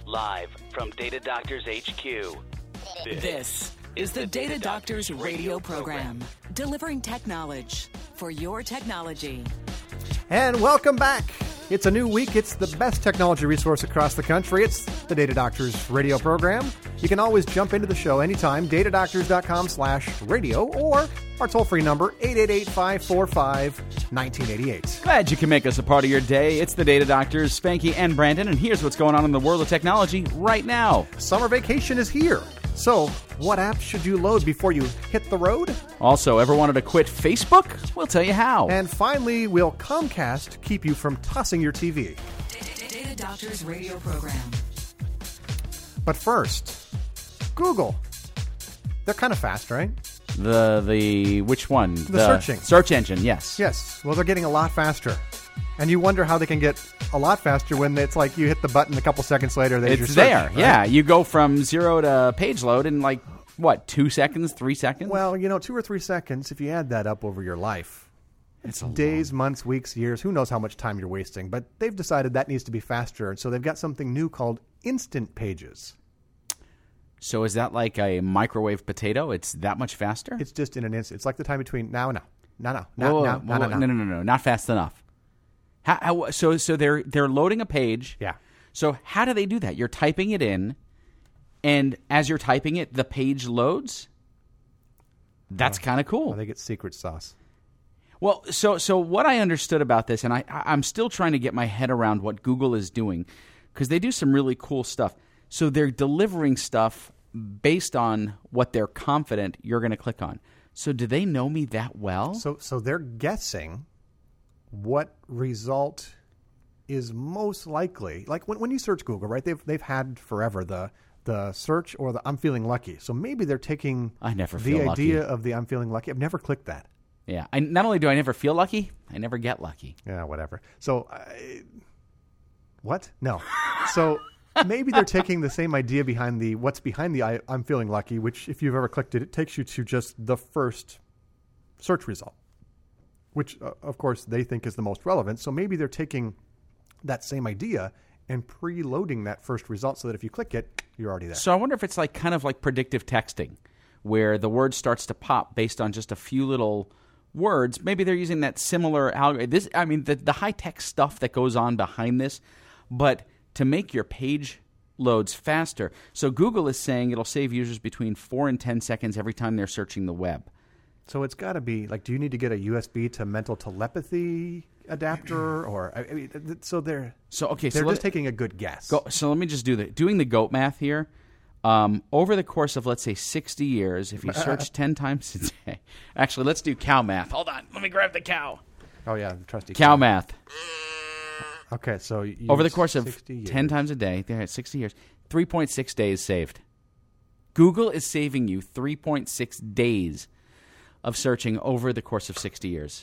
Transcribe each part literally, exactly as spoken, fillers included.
Live from Data Doctors H Q. This is the Data Doctors radio program, delivering tech knowledge for your technology. And welcome back. It's a new week. It's the best technology resource across the country. It's the Data Doctors radio program. You can always jump into the show anytime, datadoctors.com slash radio, or our toll-free number, eight eight eight, five four five, one nine eight eight. Glad you can make us a part of your day. It's the Data Doctors, Spanky and Brandon, and here's what's going on in the world of technology right now. Summer vacation is here. So, what apps should you load before you hit the road? Also, ever wanted to quit Facebook? We'll tell you how. And finally, will Comcast keep you from tossing your T V? Data Doctors radio program. But first, Google. They're kind of fast, right? The, the, which one? The, the searching. Search engine, yes. Yes. Well, they're getting a lot faster. And you wonder how they can get a lot faster when it's like you hit the button a couple seconds later. There's it's your search, there. right? Yeah. You go from zero to page load in like, what, two seconds, three seconds? Well, you know, two or three seconds, if you add that up over your life, it's days, months, weeks, years, who knows how much time you're wasting. But they've decided that needs to be faster. And so they've got something new called Instant Pages. So is that like a microwave potato? It's that much faster? It's just in an instant. It's like the time between now and now. Now, now, now, Whoa, now, whoa, now, whoa, now, no, no, no, no, not fast enough. How, how, so, so they're they're loading a page. Yeah. So how do they do that? You're typing it in, and as you're typing it, the page loads. That's kind of cool. Well, they get secret sauce. Well, so so what I understood about this, and I I'm still trying to get my head around what Google is doing, because they do some really cool stuff. So they're delivering stuff based on what they're confident you're going to click on. So do they know me that well? So so they're guessing what result is most likely. Like when, when you search Google, right? They've they've had forever the the search or the I'm feeling lucky. So maybe they're taking I never the feel idea lucky. of the I'm feeling lucky. I've never clicked that. Yeah. I, not only do I never feel lucky, I never get lucky. Yeah, whatever. So I, what? No. So maybe they're taking the same idea behind the what's behind the I, I'm feeling lucky, which if you've ever clicked it, it takes you to just the first search result, which, uh, of course, they think is the most relevant. So maybe they're taking that same idea and preloading that first result so that if you click it, you're already there. So I wonder if it's like kind of like predictive texting, where the word starts to pop based on just a few little words. Maybe they're using that similar algorithm. This, I mean, the, the high-tech stuff that goes on behind this, but to make your page loads faster. So Google is saying it'll save users between four and ten seconds every time they're searching the web. So it's got to be, like, do you need to get a U S B to mental telepathy adapter? or I mean, So they're, so, okay, they're so just let, taking a good guess. Go, so let me just do the doing the goat math here. Um, over the course of, let's say, sixty years, if you search ten times a day. Actually, let's do cow math. Hold on. Let me grab the cow. Oh, yeah, the trusty cow. Cow math. Okay, so you over the course of ten times a day, they're at sixty years, three point six days saved. Google is saving you three point six days of searching over the course of sixty years.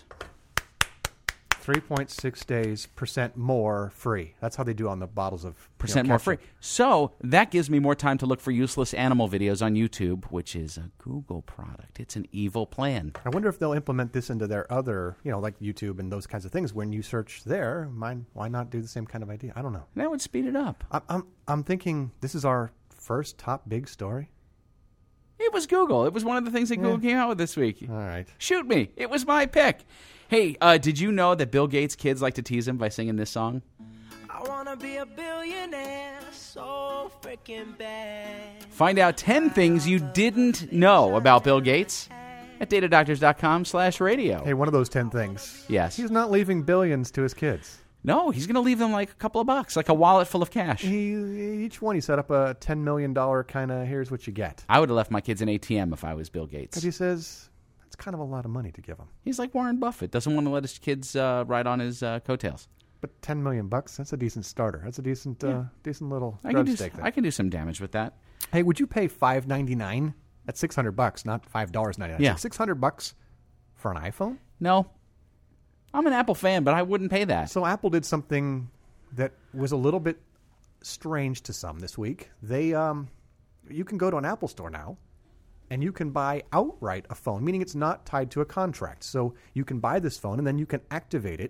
three point six days, percent more free. That's how they do on the bottles of percent you know, more free. So that gives me more time to look for useless animal videos on YouTube, which is a Google product. It's an evil plan. I wonder if they'll implement this into their other, you know, like YouTube and those kinds of things. When you search there, mine, why not do the same kind of idea? I don't know. That would speed it up. I'm, I'm, I'm thinking this is our first top big story. It was Google. It was one of the things that Google yeah. came out with this week. All right. Shoot me. It was my pick. Hey, uh, did you know that Bill Gates' kids like to tease him by singing this song? I want to be a billionaire so freaking bad. Find out ten things you didn't know about Bill Gates at datadoctors.com slash radio. Hey, one of those ten things. Yes. He's not leaving billions to his kids. No, he's going to leave them like a couple of bucks, like a wallet full of cash. He, each one he set up a ten million dollars kind of, here's what you get. I would have left my kids an A T M if I was Bill Gates. Because he says it's kind of a lot of money to give him. He's like Warren Buffett. Doesn't want to let his kids uh, ride on his uh, coattails. But ten million bucks, that's a decent starter. That's a decent uh, yeah. decent little I can, do, stake there. I can do some damage with that. Hey, would you pay five ninety-nine? That's six hundred bucks, not five dollars ninety-nine. Yeah. six hundred bucks for an iPhone? No. I'm an Apple fan, but I wouldn't pay that. So Apple did something that was a little bit strange to some this week. They, um, you can go to an Apple store now, and you can buy outright a phone, meaning it's not tied to a contract. So you can buy this phone, and then you can activate it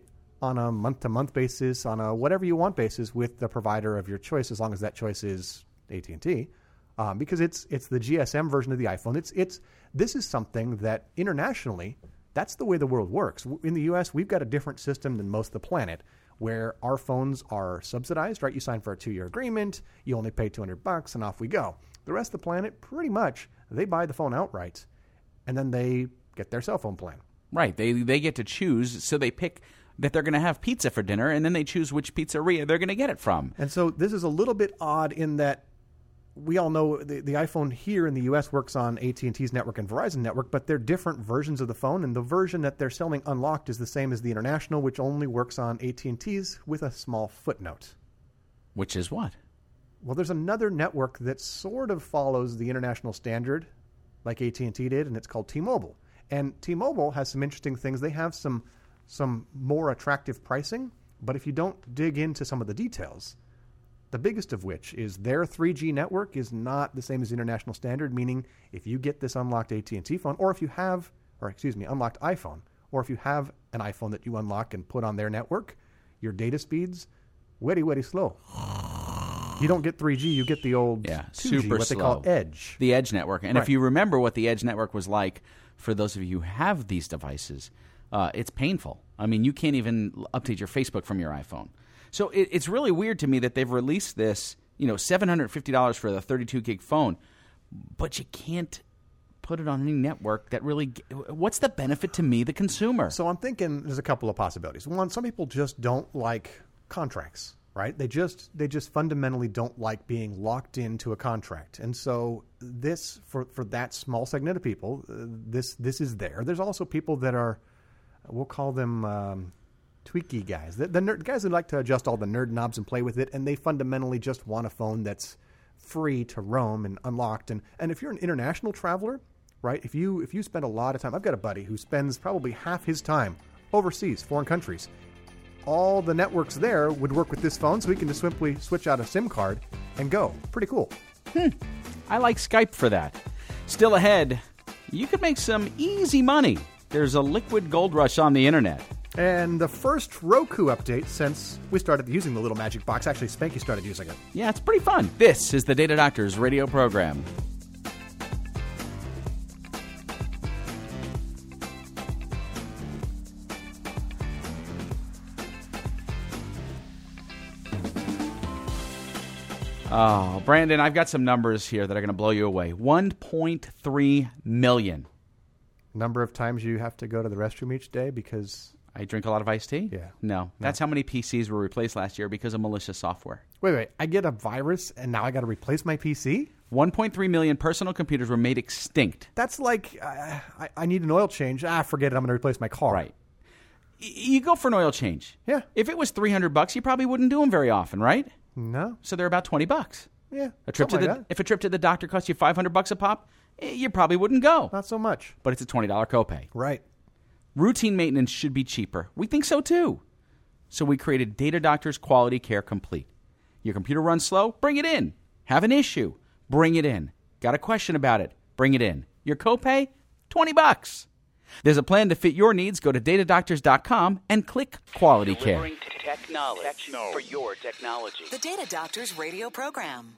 on a month-to-month basis, on a whatever you want basis with the provider of your choice, as long as that choice is A T and T, um, because it's it's the G S M version of the iPhone. It's it's this is something that internationally, that's the way the world works. In the U S, we've got a different system than most of the planet, where our phones are subsidized, right? You sign for a two-year agreement, you only pay two hundred bucks, and off we go. The rest of the planet, pretty much, they buy the phone outright, and then they get their cell phone plan. Right. They they get to choose, so they pick that they're going to have pizza for dinner, and then they choose which pizzeria they're going to get it from. And so this is a little bit odd in that we all know the, the iPhone here in the U S works on A T and T's network and Verizon network, but they're different versions of the phone, and the version that they're selling unlocked is the same as the international, which only works on A T and T's with a small footnote. Which is what? Well, there's another network that sort of follows the international standard like A T and T did, and it's called T-Mobile. And T-Mobile has some interesting things. They have some some more attractive pricing, but if you don't dig into some of the details, the biggest of which is their three G network is not the same as the international standard, meaning if you get this unlocked A T and T phone, or if you have, or excuse me, unlocked iPhone, or if you have an iPhone that you unlock and put on their network, your data speeds, very, very slow. You don't get three G, you get the old yeah, two G, super what slow. they call Edge. The Edge network. And Right. if you remember what the Edge network was like, for those of you who have these devices, uh, it's painful. I mean, you can't even update your Facebook from your iPhone. So it, it's really weird to me that they've released this, you know, seven hundred fifty dollars for the thirty-two gig phone, but you can't put it on any network that really, what's the benefit to me, the consumer? So I'm thinking there's a couple of possibilities. One, some people just don't like contracts, right? They just they just fundamentally don't like being locked into a contract. And so this, for, for that small segment of people, uh, this this is there. There's also people that are, we'll call them um, tweaky guys. The, the nerd, guys who like to adjust all the nerd knobs and play with it, and they fundamentally just want a phone that's free to roam and unlocked. And, and if you're an international traveler, right, if you if you spend a lot of time, I've got a buddy who spends probably half his time overseas, foreign countries. All the networks there would work with this phone, so he can just simply switch out a SIM card and go. Pretty cool. Hmm. I like Skype for that. Still ahead, you could make some easy money. There's a liquid gold rush on the internet. And the first Roku update since we started using the little magic box. Actually, Spanky started using it. Yeah, it's pretty fun. This is the Data Doctors radio program. Oh, Brandon, I've got some numbers here that are going to blow you away. one point three million. Number of times you have to go to the restroom each day because... I drink a lot of iced tea? Yeah. No. That's how many P Cs were replaced last year because of malicious software. Wait, wait. I get a virus and now I got to replace my P C? one point three million personal computers were made extinct. That's like, uh, I, I need an oil change. Ah, forget it. I'm going to replace my car. Right. Y- you go for an oil change. Yeah. If it was three hundred bucks, you probably wouldn't do them very often, right? No. So they're about twenty bucks. Yeah. A trip to something the like that. If a trip to the doctor costs you five hundred bucks a pop, eh, you probably wouldn't go. Not so much. But it's a twenty dollars copay. Right. Routine maintenance should be cheaper. We think so too. So we created Data Doctors Quality Care Complete. Your computer runs slow? Bring it in. Have an issue? Bring it in. Got a question about it? Bring it in. Your copay? twenty bucks. There's a plan to fit your needs. Go to data doctors dot com and click Quality Care. Delivering tech knowledge for your technology. The Data Doctors radio program.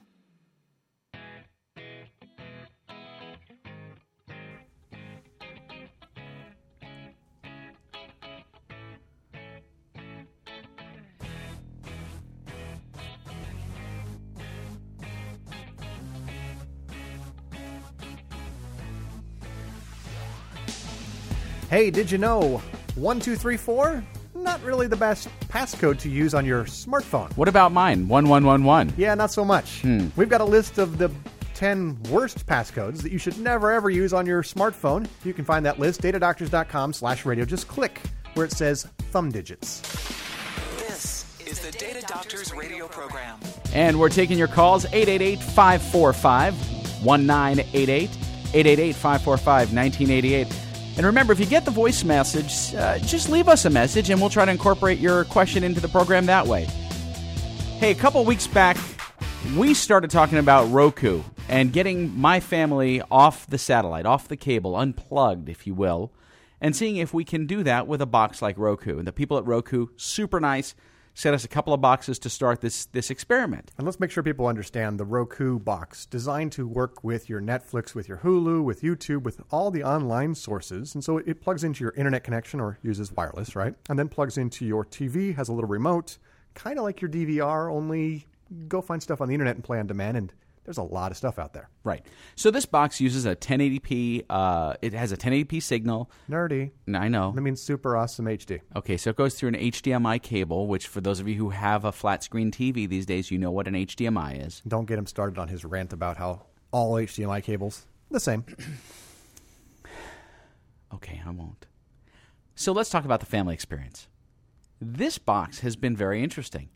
Hey, did you know one two three four? Not really the best passcode to use on your smartphone. What about mine? one one one one. Yeah, not so much. Hmm. We've got a list of the ten worst passcodes that you should never ever use on your smartphone. You can find that list, data doctors dot com slash radio. Just click where it says thumb digits. This is the Data Doctors radio program. And we're taking your calls, eight eight eight, five four five, one nine eight eight, eight eight eight, five four five, one nine eight eight. And remember, if you get the voice message, uh, just leave us a message, and we'll try to incorporate your question into the program that way. Hey, a couple weeks back, we started talking about Roku and getting my family off the satellite, off the cable, unplugged, if you will. and seeing if we can do that with a box like Roku. And the people at Roku, super nice, sent us a couple of boxes to start this this experiment. And let's make sure people understand the Roku box, designed to work with your Netflix, with your Hulu, with YouTube, with all the online sources. And so it plugs into your internet connection or uses wireless, right? And then plugs into your T V, has a little remote, kind of like your D V R, only go find stuff on the internet and play on demand. And there's a lot of stuff out there. Right. So this box uses a ten eighty p. Uh, it has a ten eighty p signal. Nerdy. I know. That means super awesome H D. Okay, so it goes through an H D M I cable, which for those of you who have a flat screen T V these days, you know what an H D M I is. Don't get him started on his rant about how all H D M I cables, the same. Okay, I won't. So let's talk about the family experience. This box has been very interesting.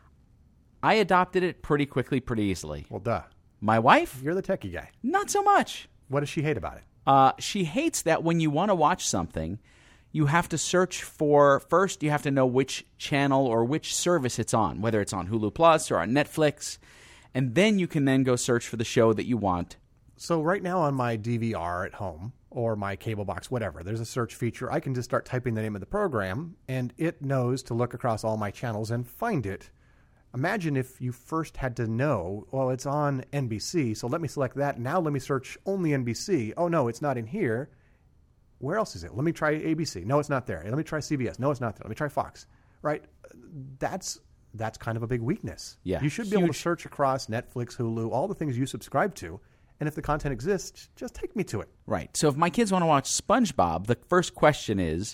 I adopted it pretty quickly, pretty easily. Well, duh. My wife? You're the techie guy. Not so much. What does she hate about it? Uh, she hates that when you want to watch something, you have to search for, first you have to know which channel or which service it's on, whether it's on Hulu Plus or on Netflix, and then you can then go search for the show that you want. So right now on my D V R at home or my cable box, whatever, there's a search feature. I can just start typing the name of the program, and it knows to look across all my channels and find it. Imagine if you first had to know, well, it's on N B C, so let me select that. Now let me search only N B C. Oh, no, it's not in here. Where else is it? Let me try A B C. No, it's not there. Let me try C B S. No, it's not there. Let me try Fox. Right? That's that's kind of a big weakness. Yeah, you should be huge. able to search across Netflix, Hulu, all the things you subscribe to, and if the content exists, just take me to it. Right. So if my kids want to watch SpongeBob, the first question is,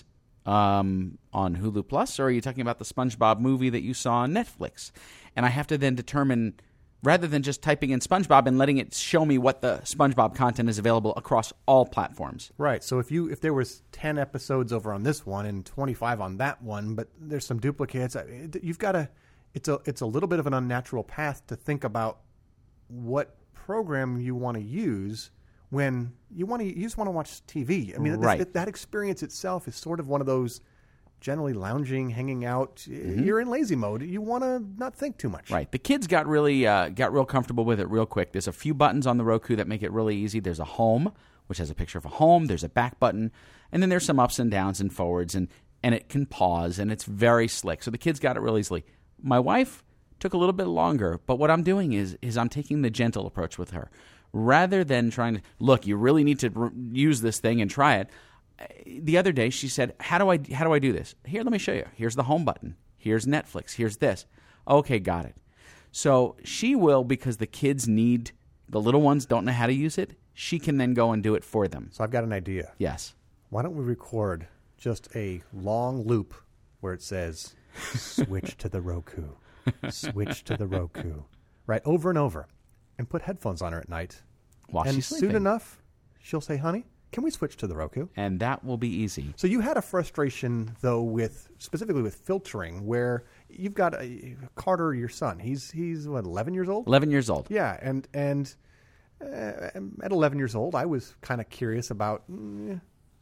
Um, on Hulu Plus, or are you talking about the SpongeBob movie that you saw on Netflix? And I have to then determine, rather than just typing in SpongeBob and letting it show me what the SpongeBob content is available across all platforms. Right. So if you if there was ten episodes over on this one and twenty-five on that one, but there's some duplicates, you've got to. It's a it's a little bit of an unnatural path to think about what program you want to use. When you want to, you just want to watch T V. I mean, right. that, that experience itself is sort of one of those generally lounging, hanging out. Mm-hmm. You're in lazy mode. You want to not think too much. Right. The kids got really uh, got real comfortable with it real quick. There's a few buttons on the Roku that make it really easy. There's a home, which has a picture of a home. There's a back button, and then there's some ups and downs and forwards, and and it can pause, and it's very slick. So the kids got it real easily. My wife took a little bit longer, but what I'm doing is is I'm taking the gentle approach with her. Rather than trying to, look, you really need to r- use this thing and try it. The other day she said, how do I how do I do this? Here, let me show you. Here's the home button. Here's Netflix. Here's this. Okay, got it. So she will, because the kids need, the little ones don't know how to use it, she can then go and do it for them. So I've got an idea. Yes. Why don't we record just a long loop where it says, switch to the Roku, switch to the Roku, right, over and over. And put headphones on her at night. While and she's soon sleeping. enough, she'll say, honey, can we switch to the Roku? And that will be easy. So you had a frustration, though, with specifically with filtering, where you've got a, Carter, your son. He's, he's what, eleven years old? eleven years old. Yeah, and, and uh, at eleven years old, I was kind of curious about mm,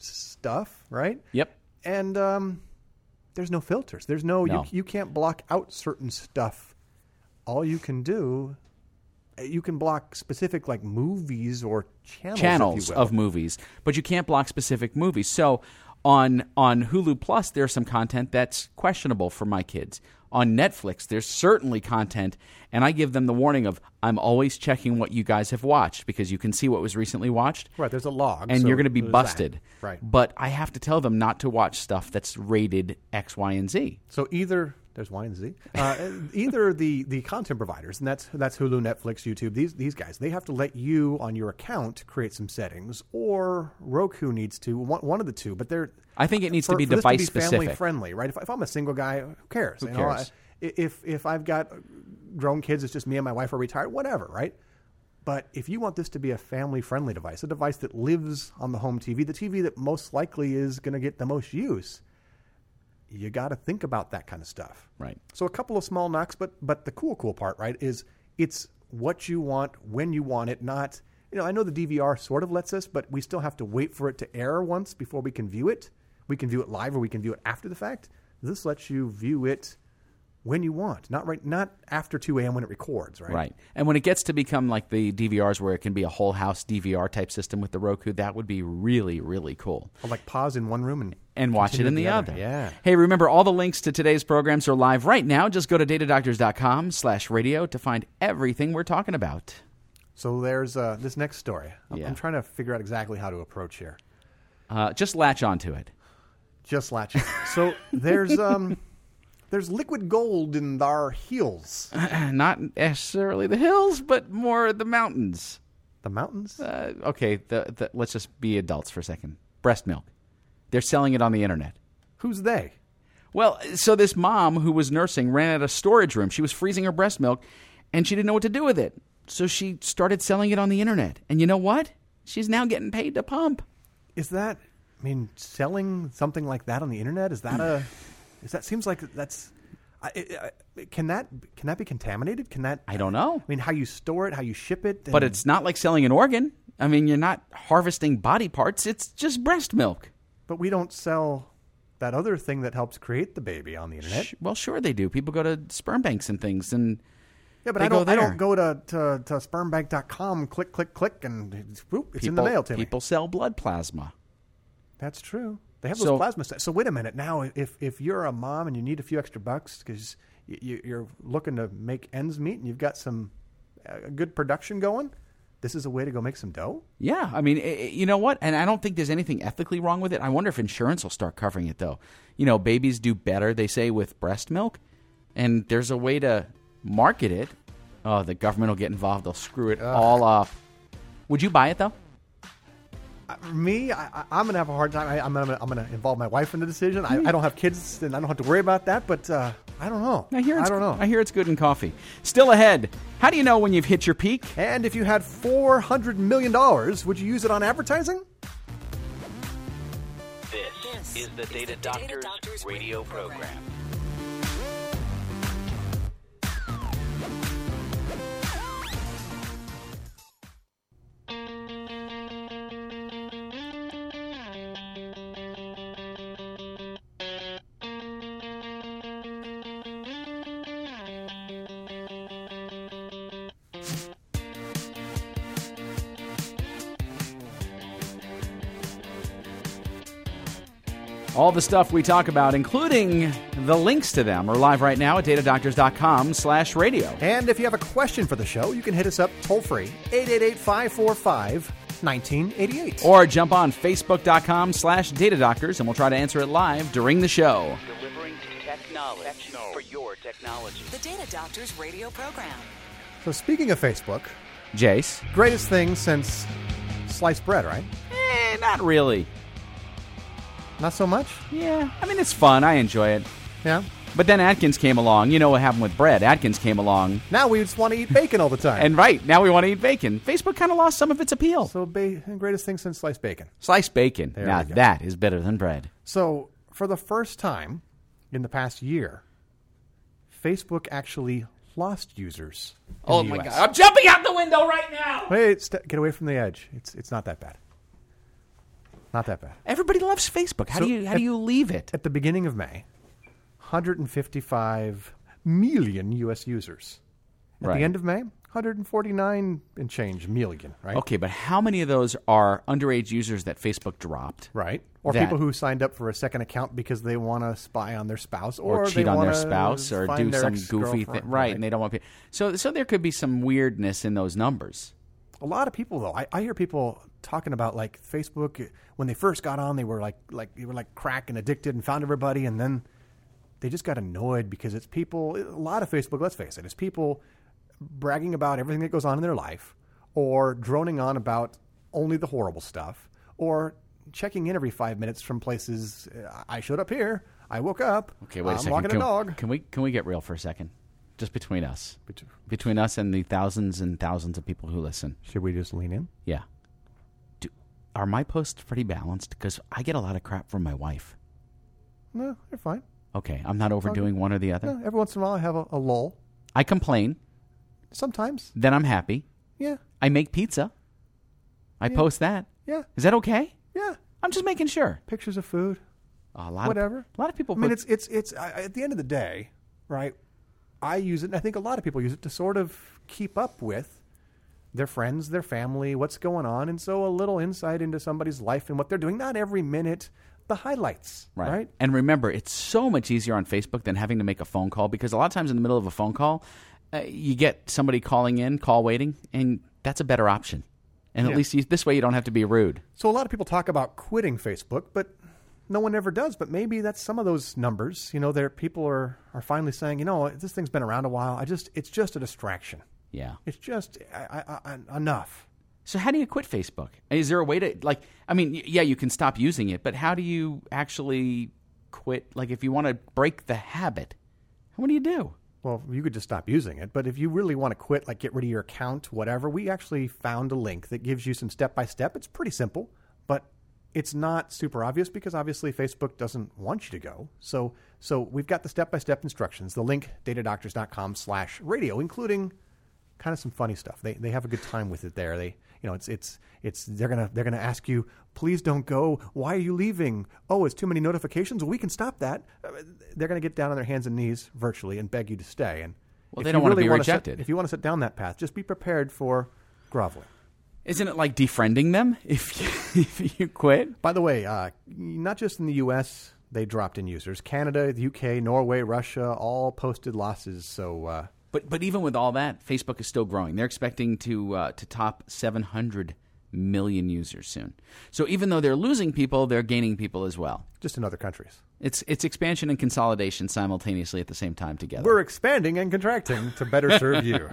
stuff, right? Yep. And um, there's no filters. There's no, no. You, you can't block out certain stuff. All you can do... You can block specific like movies or channels, channels if you will. of movies, but you can't block specific movies. So on on Hulu Plus, there's some content that's questionable for my kids. On Netflix, there's certainly content, and I give them the warning of I'm always checking what you guys have watched because you can see what was recently watched. Right, there's a log. And so you're going to be there's busted. that. Right. But I have to tell them not to watch stuff that's rated X, Y, and Z. So either... There's Y and Z. Uh, either the, the content providers, and that's that's Hulu, Netflix, YouTube, these these guys, they have to let you on your account create some settings, or Roku needs to, one, one of the two. But they're I think it needs for, to be for device this to be specific. family friendly, right? If, if I'm a single guy, who cares? Who You know, cares? I, if if I've got grown kids, it's just me and my wife are retired, whatever, right? But if you want this to be a family friendly device, a device that lives on the home T V, the T V that most likely is going to get the most use, you got to think about that kind of stuff. Right. So a couple of small knocks, but but the cool, cool part, right, is it's what you want, when you want it, not, you know, I know the D V R sort of lets us, but we still have to wait for it to air once before we can view it. We can view it live or we can view it after the fact. This lets you view it when you want, not right, not after two a.m. when it records, right? Right. And when it gets to become like the D V Rs where it can be a whole house D V R type system with the Roku, that would be really, really cool. Or like pause in one room and And watch it continue in the, the other. other. Yeah. Hey, remember, all the links to today's programs are live right now. Just go to datadoctors.com slash radio to find everything we're talking about. So there's uh, this next story. I'm, Yeah. I'm trying to figure out exactly how to approach here. Uh, just latch onto it. Just latch. So there's um, there's liquid gold in our heels. Not necessarily the hills, but more the mountains. The mountains? Uh, okay, the, the, let's just be adults for a second. Breast milk. They're selling it on the internet. Who's they? Well, so this mom who was nursing ran out of storage room. She was freezing her breast milk, and she didn't know what to do with it. So she started selling it on the internet. And you know what? She's now getting paid to pump. Is that? I mean, selling something like that on the internet, is that a? Is that seems like that's? I, I, can that can that be contaminated? Can that? I don't know. I mean, how you store it, how you ship it, But and- it's not like selling an organ. I mean, you're not harvesting body parts. It's just breast milk. But we don't sell that other thing that helps create the baby on the internet. Sh- Well, sure they do. People go to sperm banks and things, and Yeah, but they I don't. go I there. don't go to to, to sperm bank dot com, click, click, click, and it's, whoop, it's in the people- mail to me. People sell blood plasma. That's true. They have those So- plasma sets. So wait a minute. Now, if if you're a mom and you need a few extra bucks because you, you're looking to make ends meet and you've got some uh, good production going, this is a way to go make some dough. Yeah, I mean, i- i- you know what? And I don't think there's anything ethically wrong with it. I wonder if insurance will start covering it, though. You know, babies do better, they say, with breast milk, and there's a way to market it. Oh, the government will get involved. They'll screw it all up. Would you buy it, though? Uh, me, I, I- I'm gonna have a hard time. I, I'm gonna I'm gonna involve my wife in the decision. I, I don't have kids, and I don't have to worry about that. But uh, I don't know. I hear it's, I don't know. I hear it's good in coffee. Still ahead. How do you know when you've hit your peak? And if you had four hundred million dollars, would you use it on advertising? This is the Data Doctors radio program. All the stuff we talk about, including the links to them, are live right now at datadoctors.com slash radio. And if you have a question for the show, you can hit us up toll free, eight eight eight, five four five, one nine eight eight. Or jump on facebook.com slash datadoctors, and we'll try to answer it live during the show. Delivering tech knowledge for your technology. The Data Doctors radio program. So speaking of Facebook, Jace? greatest thing since sliced bread, right? Eh, not really. Not so much? Yeah, I mean, it's fun. I enjoy it. Yeah. But then Atkins came along. You know what happened with bread. Atkins came along. Now we just want to eat bacon all the time. And right, now we want to eat bacon. Facebook kind of lost some of its appeal. So ba- greatest thing since sliced bacon. Sliced bacon. There now we go. that is better than bread. So for the first time in the past year, Facebook actually lost users. in Oh the my U S. God. I'm jumping out the window right now. Wait, st- get away from the edge. It's it's not that bad. Not that bad. Everybody loves Facebook. How So do you how at- do you leave it? At the beginning of May, one hundred fifty-five million U S users. At Right. the end of May, one hundred forty-nine and change million, right? Okay, but how many of those are underage users that Facebook dropped? Right. Or That- people who signed up for a second account because they want to spy on their spouse or, Or, they cheat on their wanna spouse or find do their some goofy ex-girlfriend, thing. Right, and they don't want people. So, so there could be some weirdness in those numbers. A lot of people, though, I, I hear people talking about like Facebook when they first got on. They were like, like they were like crack and addicted and found everybody, and then they just got annoyed because it's people. A lot of Facebook, let's face it, is people bragging about everything that goes on in their life, or droning on about only the horrible stuff, or checking in every five minutes from places. uh, I showed up here. I woke up. Okay, wait a I'm second. walking Can, a dog. can we can we get real for a second? Just between us, Bet- between us and the thousands and thousands of people who listen. Should we just lean in? Yeah. Do, are my posts pretty balanced? Because I get a lot of crap from my wife. No, they're fine. Okay, I'm not overdoing one or the other. No, every once in a while, I have a, a lull. I complain, Sometimes, then I'm happy. yeah, I make pizza. I Yeah. post that. yeah, Is that okay? yeah. I'm just making sure. Pictures of food. A lot Whatever. Of, a lot of people. I mean, put- it's it's it's uh, at the end of the day, right? I use it, and I think a lot of people use it to sort of keep up with their friends, their family, what's going on, and so a little insight into somebody's life and what they're doing. Not every minute, the highlights, right? right? And remember, it's so much easier on Facebook than having to make a phone call, because a lot of times in the middle of a phone call, uh, you get somebody calling in, call waiting, and that's a better option. And yeah. at least you, this way you don't have to be rude. So a lot of people talk about quitting Facebook, but no one ever does. But maybe that's some of those numbers. You know, there people are, are finally saying, you know, this thing's been around a while. I just it's just a distraction. Yeah. It's just I, I, I, enough. So how do you quit Facebook? Is there a way to, like, I mean, yeah, you can stop using it, but how do you actually quit? Like, if you want to break the habit, what do you do? Well, you could just stop using it. But if you really want to quit, like get rid of your account, whatever, we actually found a link that gives you some step-by-step. It's pretty simple, but it's not super obvious because obviously Facebook doesn't want you to go. So so we've got the step-by-step instructions, the link, datadoctors.com slash radio, including kind of some funny stuff. They they have a good time with it there. They you know it's it's it's they're gonna they're gonna ask you, please don't go. Why are you leaving? Oh, it's too many notifications. Well, we can stop that. They're gonna get down on their hands and knees virtually and beg you to stay. And well, they don't want to be rejected. Set, if you want to sit down that path, just be prepared for groveling. Isn't it like defriending them if you, if you quit? By the way, uh, not just in the U S, they dropped in users. Canada, the U K, Norway, Russia, all posted losses. So. Uh, But but even with all that, Facebook is still growing. They're expecting to uh, to top seven hundred million users soon. So even though they're losing people, they're gaining people as well. Just in other countries. It's it's expansion and consolidation simultaneously at the same time together. We're expanding and contracting to better serve you.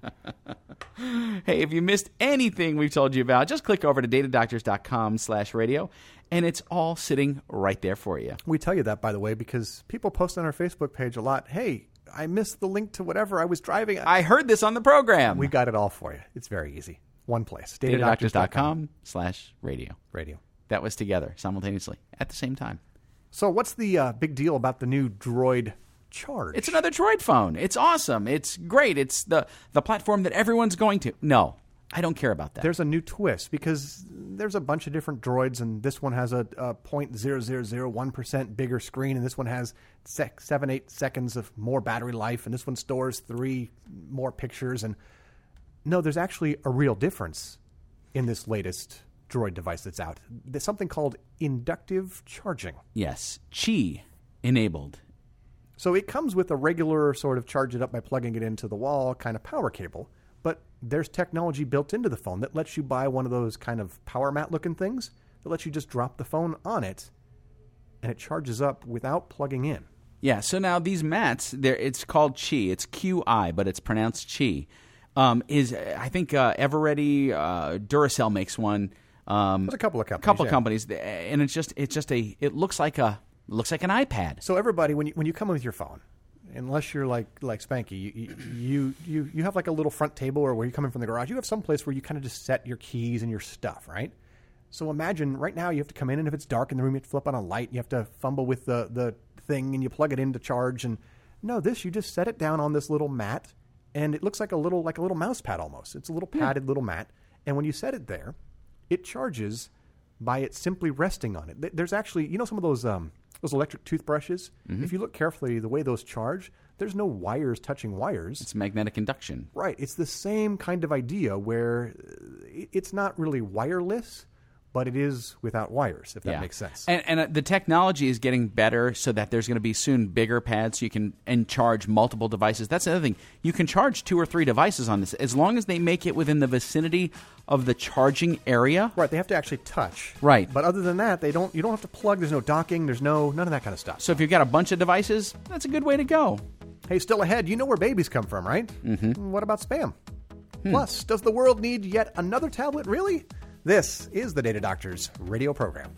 Hey, if you missed anything we've told you about, just click over to datadoctors.com slash radio, and it's all sitting right there for you. We tell you that, by the way, because people post on our Facebook page a lot, hey, I missed the link to whatever I was driving. I heard this on the program. We got it all for you. It's very easy. One place. datadoctors.com slash radio. Radio. That was together simultaneously at the same time. So what's the uh, big deal about the new Droid Charge? It's another Droid phone. It's awesome. It's great. It's the, the platform that everyone's going to. No, I don't care about that. There's a new twist because there's a bunch of different droids, and this one has a, a zero point zero zero zero one percent bigger screen, and this one has sec, seven, eight seconds of more battery life, and this one stores three more pictures. And no, there's actually a real difference in this latest Droid device that's out. There's something called inductive charging. Yes, Qi enabled. So it comes with a regular sort of charge it up by plugging it into the wall kind of power cable. But there's technology built into the phone that lets you buy one of those kind of power mat looking things that lets you just drop the phone on it and it charges up without plugging in. Yeah, so now these mats, it's called Qi. It's Q I, but it's pronounced Qi. Um, is I think uh, Everready, uh, Duracell makes one. Um, There's a couple of companies. couple yeah. companies, and it's just it's just a it looks like a looks like an iPad. So everybody, when you when you come in with your phone, unless you're like like Spanky, you you you you have like a little front table, or where you come in from the garage, you have some place where you kind of just set your keys and your stuff, right? So imagine right now you have to come in, and if it's dark in the room, you have to flip on a light, and you have to fumble with the the thing, and you plug it in to charge. And no, this you just set it down on this little mat, and it looks like a little like a little mouse pad almost. It's a little padded yeah. little mat, and when you set it there, it charges by it simply resting on it. There's actually, you know, some of those um, those electric toothbrushes. Mm-hmm. If you look carefully, the way those charge, there's no wires touching wires. It's magnetic induction. Right. It's the same kind of idea where it's not really wireless, but it is without wires, if that yeah. makes sense. And, and uh, the technology is getting better so that there's going to be soon bigger pads so you can and charge multiple devices. That's another thing. You can charge two or three devices on this as long as they make it within the vicinity of the charging area. Right. They have to actually touch. Right. But other than that, they don't. You don't have to plug. There's no docking. There's no none of that kind of stuff. So if you've got a bunch of devices, that's a good way to go. Hey, still ahead. You know where babies come from, right? Mm-hmm. What about spam? Hmm. Plus, does the world need yet another tablet? Really? This is the Data Doctors radio program.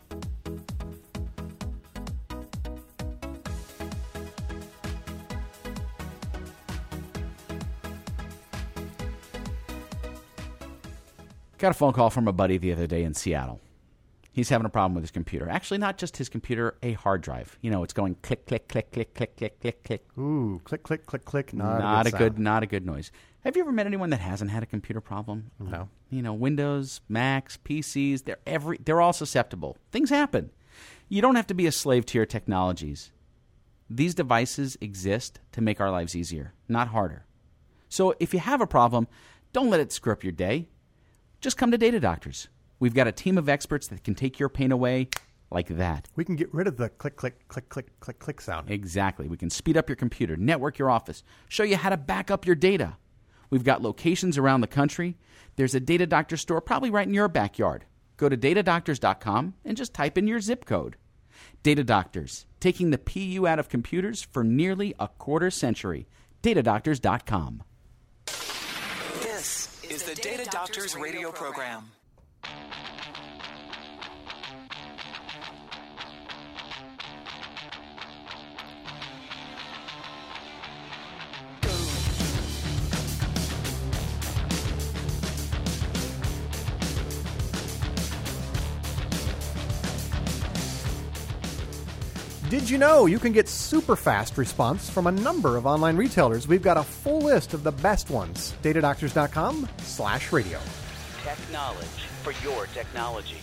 Got a phone call from a buddy the other day in Seattle. He's having a problem with his computer. Actually, not just his computer, a hard drive. You know, it's going click, click, click, click, click, click, click, click. Ooh, click, click, click, click. Not, not a, good, a good, not a good noise. Have you ever met anyone that hasn't had a computer problem? No. You know, Windows, Macs, P Cs, they're every they're all susceptible. Things happen. You don't have to be a slave to your technologies. These devices exist to make our lives easier, not harder. So if you have a problem, don't let it screw up your day. Just come to Data Doctors. We've got a team of experts that can take your pain away like that. We can get rid of the click, click, click, click, click, click sound. Exactly. We can speed up your computer, network your office, show you how to back up your data. We've got locations around the country. There's a Data Doctor store probably right in your backyard. Go to data doctors dot com and just type in your zip code. Data Doctors, taking the P U out of computers for nearly a quarter century. data doctors dot com. This is the Data Doctors radio program. Did you know you can get super fast response from a number of online retailers? We've got a full list of the best ones. data doctors dot com slash radio. Tech knowledge for your technology.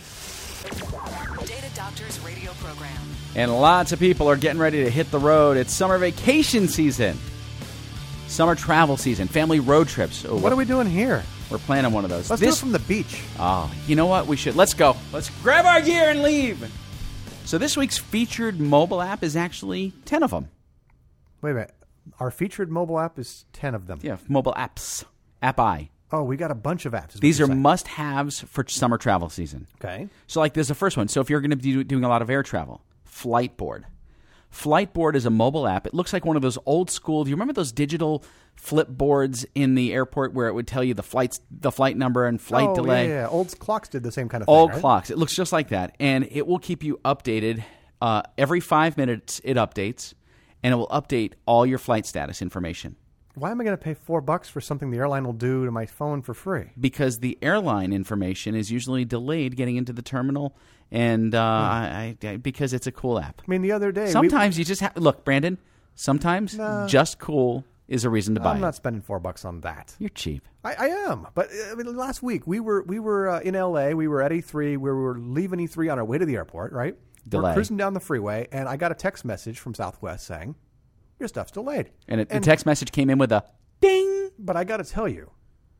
Data Doctors radio program. And lots of people are getting ready to hit the road. It's summer vacation season. Summer travel season. Family road trips. Oh, What are we doing here? We're planning one of those. Let's this, do it from the beach. Oh, you know what? We should. Let's go. Let's grab our gear and leave. So this week's featured mobile app is actually ten of them. Wait a minute. Our featured mobile app is ten of them. Yeah, mobile apps. App I. Oh, we got a bunch of apps. is what These you're are saying. must-haves for summer travel season. Okay. So like there's the first one. So if you're going to be doing a lot of air travel, Flightboard. Flightboard is a mobile app. It looks like one of those old school. Do you remember those digital flip boards in the airport where it would tell you the flights, the flight number and flight oh, delay? Yeah, yeah, old clocks did the same kind of thing. Old right? clocks. It looks just like that, and it will keep you updated. Uh, every five minutes, it updates, and it will update all your flight status information. Why am I going to pay four bucks for something the airline will do to my phone for free? Because the airline information is usually delayed getting into the terminal, and uh, I, I, because it's a cool app. I mean, the other day, we- Sometimes you just have look, Brandon. Sometimes Nah. just cool is a reason to buy I'm it. not spending four bucks on that. You're cheap. I, I am, but uh, I mean, last week we were we were uh, in L A. We were at E three. We were leaving E three on our way to the airport. Right, Delay. We're cruising down the freeway, and I got a text message from Southwest saying, "Your stuff's delayed." And, it, the text message came in with a ding. But I got to tell you,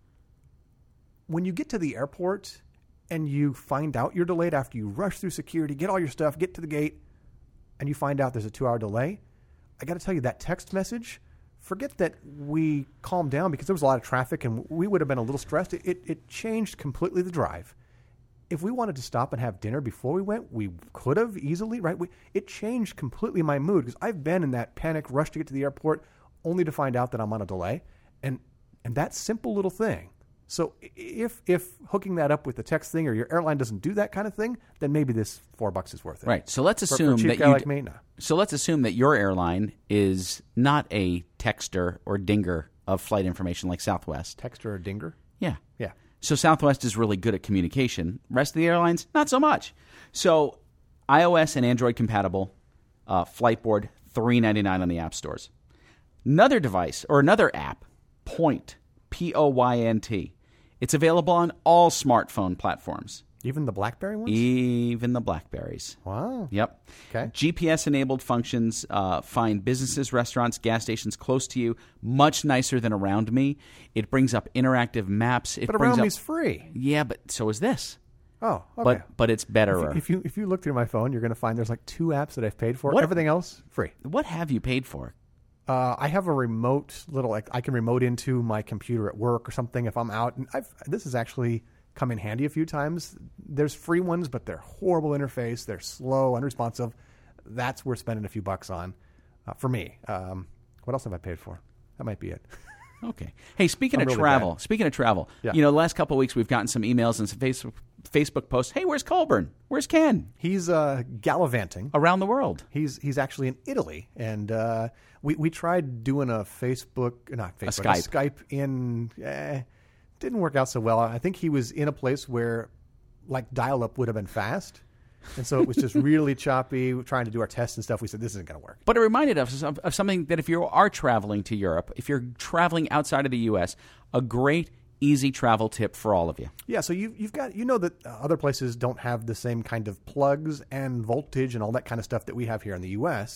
when you get to the airport and you find out you're delayed after you rush through security, get all your stuff, get to the gate, and you find out there's a two-hour delay, I got to tell you that text message, forget that we calmed down because there was a lot of traffic and we would have been a little stressed. It, it, it changed completely the drive. If we wanted to stop and have dinner before we went, we could have easily, right? We, it changed completely my mood because I've been in that panic rush to get to the airport only to find out that I'm on a delay. And and that simple little thing. So if if hooking that up with the text thing or your airline doesn't do that kind of thing, then maybe this four bucks is worth it. Right. So let's For- for a assume cheap that guy you. like me, no. So let's assume that your airline is not a texter or dinger of flight information like Southwest. Texter or dinger? Yeah. Yeah. So Southwest is really good at communication. Rest of the airlines, not so much. So iOS and Android compatible, uh, Flightboard, three ninety-nine on the app stores. Another device or another app, Point, P O Y N T. It's available on all smartphone platforms, Even the BlackBerry ones? even the Blackberries. Wow. Yep. Okay. G P S-enabled functions uh, find businesses, restaurants, gas stations close to you much nicer than Around Me. It brings up interactive maps. It But brings Around up, Me's free. Yeah, but so is this. Oh, okay. But but it's better. if, if you if you look through my phone, you're going to find there's like two apps that I've paid for. What- Everything else, free. What have you paid for? Uh, I have a remote little, like I can remote into my computer at work or something if I'm out. And I've this has actually come in handy a few times. There's free ones, but they're horrible interface. They're slow, unresponsive. That's worth spending a few bucks on uh, for me. Um, what else have I paid for? That might be it. Okay. Hey, speaking I'm of really travel, bad. speaking of travel, Yeah. you know, the last couple of weeks we've gotten some emails and some Facebook Facebook posts. Hey, where's Colburn? Where's Ken? He's uh, gallivanting. Around the world. He's he's actually in Italy, and uh, we we tried doing a Facebook, not Facebook, Skype. Skype in. Eh, didn't work out so well. I think he was in a place where, like, dial-up would have been fast, and so it was just really choppy. We're trying to do our tests and stuff. We said this isn't going to work. But it reminded us of, of something that if you are traveling to Europe, if you're traveling outside of the U S, a great, easy travel tip for all of you. Yeah, so you, you've got, you know that uh, other places don't have the same kind of plugs and voltage and all that kind of stuff that we have here in the U S,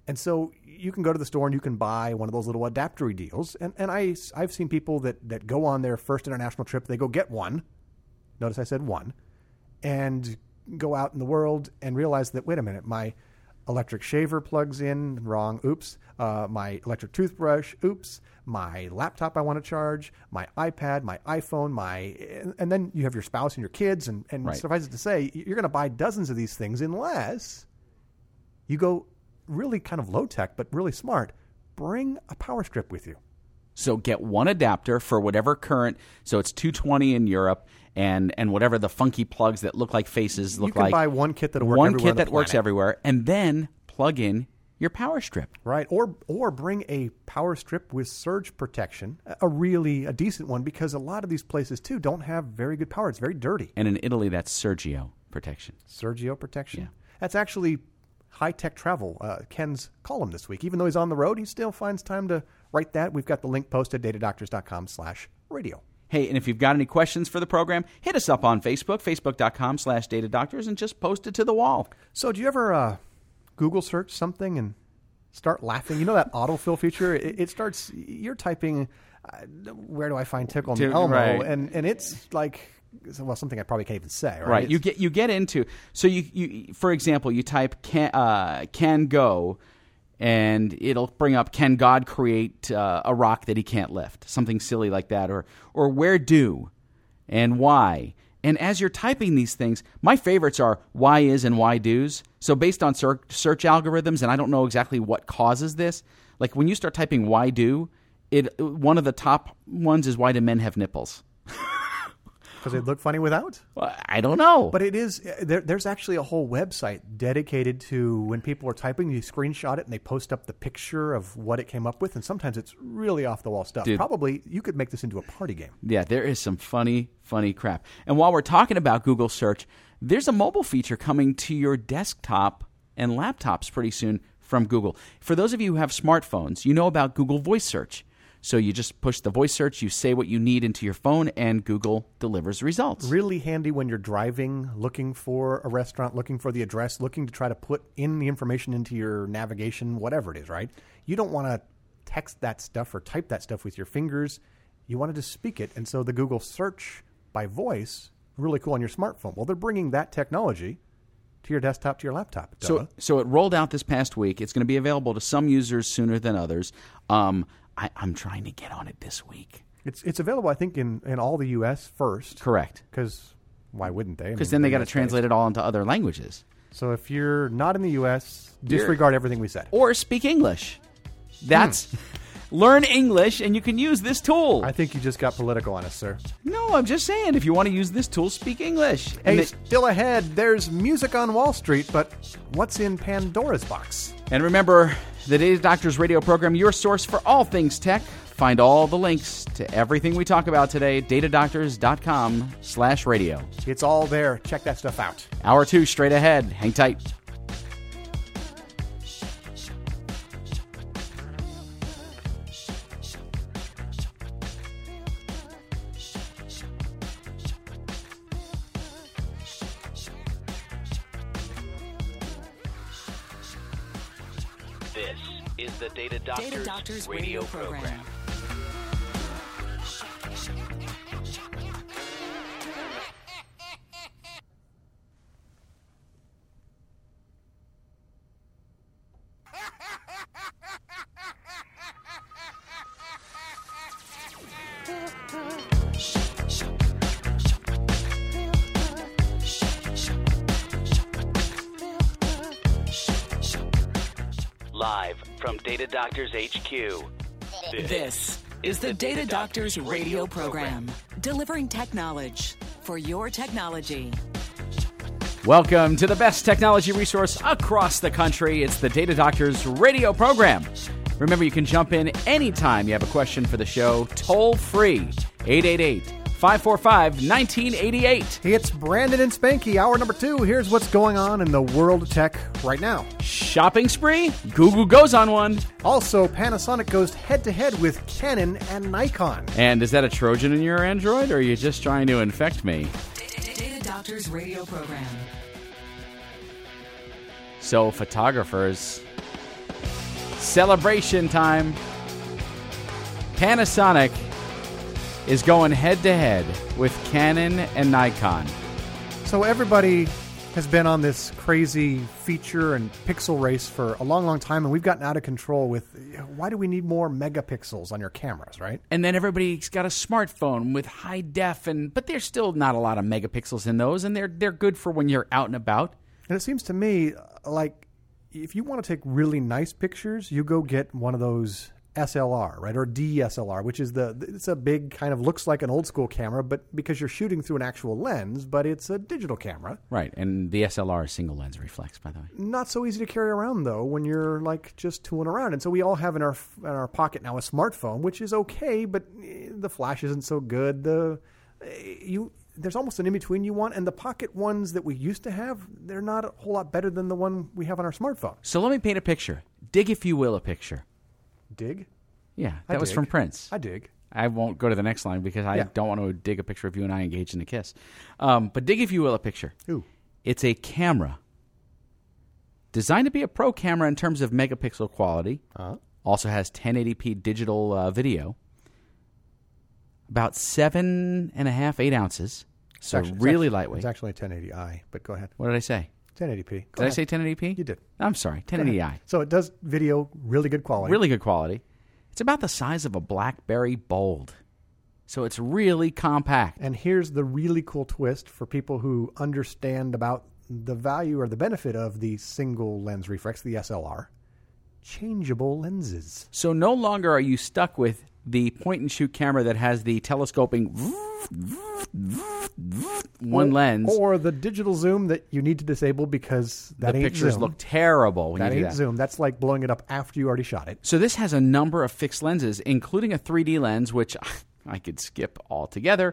And so you can go to the store and you can buy one of those little adaptery deals. And, and I, I've seen people that, that go on their first international trip, they go get one. Notice I said one. And go out in the world and realize that, wait a minute, my electric shaver plugs in, wrong, oops. Uh, my electric toothbrush, oops. My laptop I want to charge, my iPad, my iPhone, my... And, and then you have your spouse and your kids. And, and right. suffice it to say, you're going to buy dozens of these things unless you go really kind of low-tech, but really smart. Bring a power strip with you. So get one adapter for whatever current. So it's two twenty in Europe, and and whatever the funky plugs that look like faces look you can like. buy one kit that'll work one everywhere kit on the that works planet. everywhere, and then plug in your power strip. Right, or or bring a power strip with surge protection, a really a decent one, because a lot of these places too don't have very good power. It's very dirty. And in Italy, that's Sergio protection. Sergio protection. Yeah. That's actually high-tech travel. Uh, Ken's column this week. Even though he's on the road, he still finds time to write that. We've got the link posted, datadoctors.com slash radio. Hey, and if you've got any questions for the program, hit us up on Facebook, facebook.com slash datadoctors, and just post it to the wall. So do you ever uh, Google search something and start laughing? You know that autofill feature? It, it starts, you're typing, uh, where do I find Tickle in the Elmo? Right. And, and it's like... well, something I probably can't even say. Right. Right. It's, You get you get into so you, you for example, you type can uh, can go, and it'll bring up can God create uh, a rock that he can't lift, something silly like that, or or where do, and why. And as you're typing these things, my favorites are why is and why do's. So based on search, search algorithms, and I don't know exactly what causes this. Like when you start typing why do, it one of the top ones is why do men have nipples. Because they look funny without? Well, I don't know. But it is, there, there's actually a whole website dedicated to when people are typing, you screenshot it and they post up the picture of what it came up with. And sometimes it's really off the wall stuff. Dude. Probably you could make this into a party game. Yeah, there is some funny, funny crap. And while we're talking about Google search, there's a mobile feature coming to your desktop and laptops pretty soon from Google. For those of you who have smartphones, you know about Google Voice Search. So you just push the voice search, you say what you need into your phone, and Google delivers results. Really handy when you're driving, looking for a restaurant, looking for the address, looking to try to put in the information into your navigation, whatever it is, right? You don't want to text that stuff or type that stuff with your fingers. You want to just speak it. And so the Google search by voice, really cool on your smartphone. Well, they're bringing that technology to your desktop, to your laptop. Duh. So, so it rolled out this past week. It's going to be available to some users sooner than others. Um, I, I'm trying to get on it this week. It's it's available, I think, in, in all the U S first. Correct. Because why wouldn't they? Because then they got to translate it all into other languages. So if you're not in the U S, disregard everything we said. Or speak English. That's learn English, and you can use this tool. I think you just got political on us, sir. No, I'm just saying, if you want to use this tool, speak English. Hey, And they- still ahead, there's music on Wall Street, but what's in Pandora's box? And remember, the Data Doctors radio program, your source for all things tech. Find all the links to everything we talk about today, datadoctors.com slash radio. It's all there. Check that stuff out. Hour two straight ahead. Hang tight. This is the Data Doctors, Data Doctors radio, radio program. program. Live from Data Doctors H Q. This is the Data Doctors radio program, delivering tech knowledge for your technology. Welcome to the best technology resource across the country. It's the Data Doctors radio program. Remember, you can jump in anytime you have a question for the show, toll free, eight eight eight, five four five, one nine eight eight. It's Brandon and Spanky, hour number two. Here's what's going on in the world of tech right now. Shopping spree? Google goes on one. Also, Panasonic goes head-to-head with Canon and Nikon. And is that a Trojan in your Android, or are you just trying to infect me? Data Doctors radio program. So, photographers, celebration time. Panasonic is going head-to-head with Canon and Nikon. So everybody has been on this crazy feature and pixel race for a long, long time, and we've gotten out of control with, why do we need more megapixels on your cameras, right? And then everybody's got a smartphone with high def, and but there's still not a lot of megapixels in those, and they're they're good for when you're out and about. And it seems to me like if you want to take really nice pictures, you go get one of those S L R, right, or D S L R, which is the it's a big kind of looks like an old school camera, but because you're shooting through an actual lens, but it's a digital camera. Right, and the S L R is single lens reflex, by the way. Not so easy to carry around though when you're like just tooling around. And so we all have in our in our pocket now a smartphone, which is okay, but the flash isn't so good. The you there's almost an in between you want, and the pocket ones that we used to have, they're not a whole lot better than the one we have on our smartphone. So let me paint a picture. Dig, if you will, a picture. Dig? Yeah, that I was dig. from Prince. I dig. I won't go to the next line because I Yeah. don't want to dig a picture of you and I engaged in a kiss. Um, but dig, if you will, a picture. Ooh. It's a camera designed to be a pro camera in terms of megapixel quality. Uh-huh. Also has ten eighty p digital uh, video. About seven and a half, eight ounces. So It's actually- it's really actually- lightweight. It's actually a ten eighty i, but go ahead. What did I say? ten eighty p. Go Did I ahead. say ten eighty p? You did. I'm sorry, ten Go eighty ahead. i. So it does video really good quality. Really good quality. It's about the size of a BlackBerry Bold. So it's really compact. And here's the really cool twist for people who understand about the value or the benefit of the single lens reflex, the S L R. Changeable lenses. So no longer are you stuck with the point-and-shoot camera that has the telescoping one or, lens. Or the digital zoom that you need to disable because that the ain't pictures zoom. look terrible when that you do ain't that. zoom. That's like blowing it up after you already shot it. So this has a number of fixed lenses, including a three D lens, which I could skip altogether.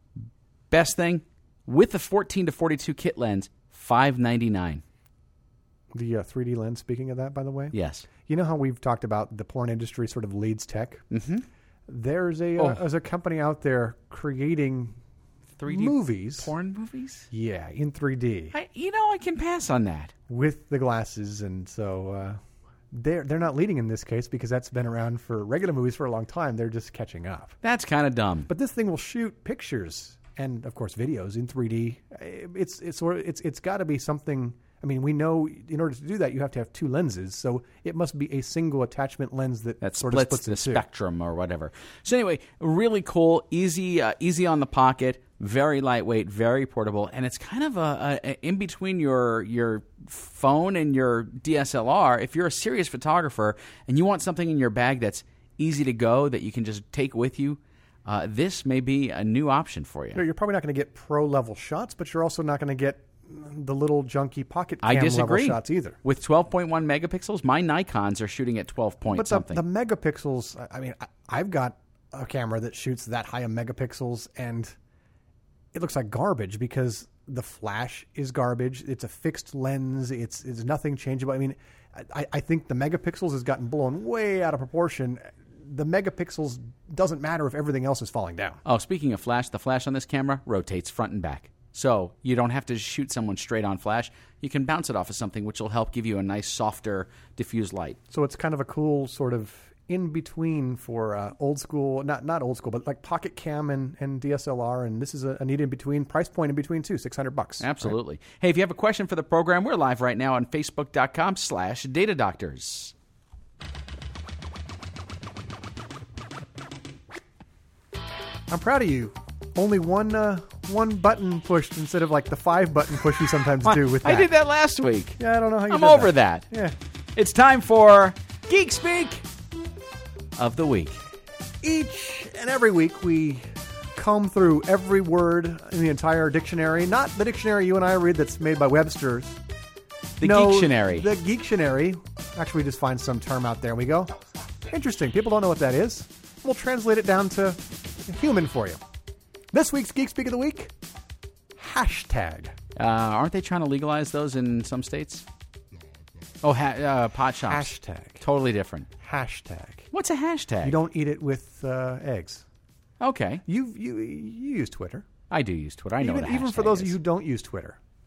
Best thing, with the fourteen to forty-two kit lens, five ninety-nine. The uh, three D lens, speaking of that, by the way. Yes. You know how we've talked about the porn industry sort of leads tech? Mm-hmm. There's a, Oh. uh, there's a company out there creating three D movies. porn movies? Yeah, in three D. I, you know, I can pass on that. With the glasses, and so uh, they're they're not leading in this case because that's been around for regular movies for a long time. They're just catching up. That's kind of dumb. But this thing will shoot pictures and, of course, videos in three D. It's it's sort of, it's it's got to be something. I mean, we know in order to do that, you have to have two lenses, so it must be a single attachment lens that, that sort splits, of splits the in two. spectrum or whatever. So anyway, really cool, easy, uh, easy on the pocket, very lightweight, very portable, and it's kind of a, a, a in between your your phone and your D S L R. If you're a serious photographer and you want something in your bag that's easy to go that you can just take with you, uh, this may be a new option for you. You're probably not going to get pro level shots, but you're also not going to get the little junky pocket cam I level disagree. shots either. With twelve point one megapixels, my Nikons are shooting at twelve point But the, something. the megapixels, I- I mean, I, I've got a camera that shoots that high of megapixels, and it looks like garbage because the flash is garbage. It's a fixed lens. It's it's nothing changeable. I mean, I, I think the megapixels has gotten blown way out of proportion. The megapixels doesn't matter if everything else is falling down. Oh, speaking of flash, the flash on this camera rotates front and back. So you don't have to shoot someone straight on flash. You can bounce it off of something, which will help give you a nice, softer, diffused light. So it's kind of a cool sort of in between for uh, old school, not not old school, but like pocket cam and, and D S L R. And this is a, a neat in between, price point in between too, six hundred bucks. Absolutely. Right? Hey, if you have a question for the program, we're live right now on Facebook.com slash Data Doctors. I'm proud of you. Only one uh, one button pushed instead of like the five button push you sometimes do with that. I did that last week. Yeah, I don't know how you I'm did over that. Yeah. It's time for Geek Speak of the Week. Each and every week we comb through every word in the entire dictionary. Not the dictionary you and I read that's made by Webster's. The no, Geektionary. The Geektionary. Actually, we just find some term out there and we go, interesting. People don't know what that is. We'll translate it down to human for you. This week's Geek Speak of the Week, hashtag. Uh, aren't they trying to legalize those in some states? Oh, ha- uh, pot shops. Hashtag. Totally different. Hashtag. What's a hashtag? You don't eat it with uh, eggs. Okay. You you you use Twitter. I do use Twitter. I know even what a even for hashtag those of is. you who don't use Twitter.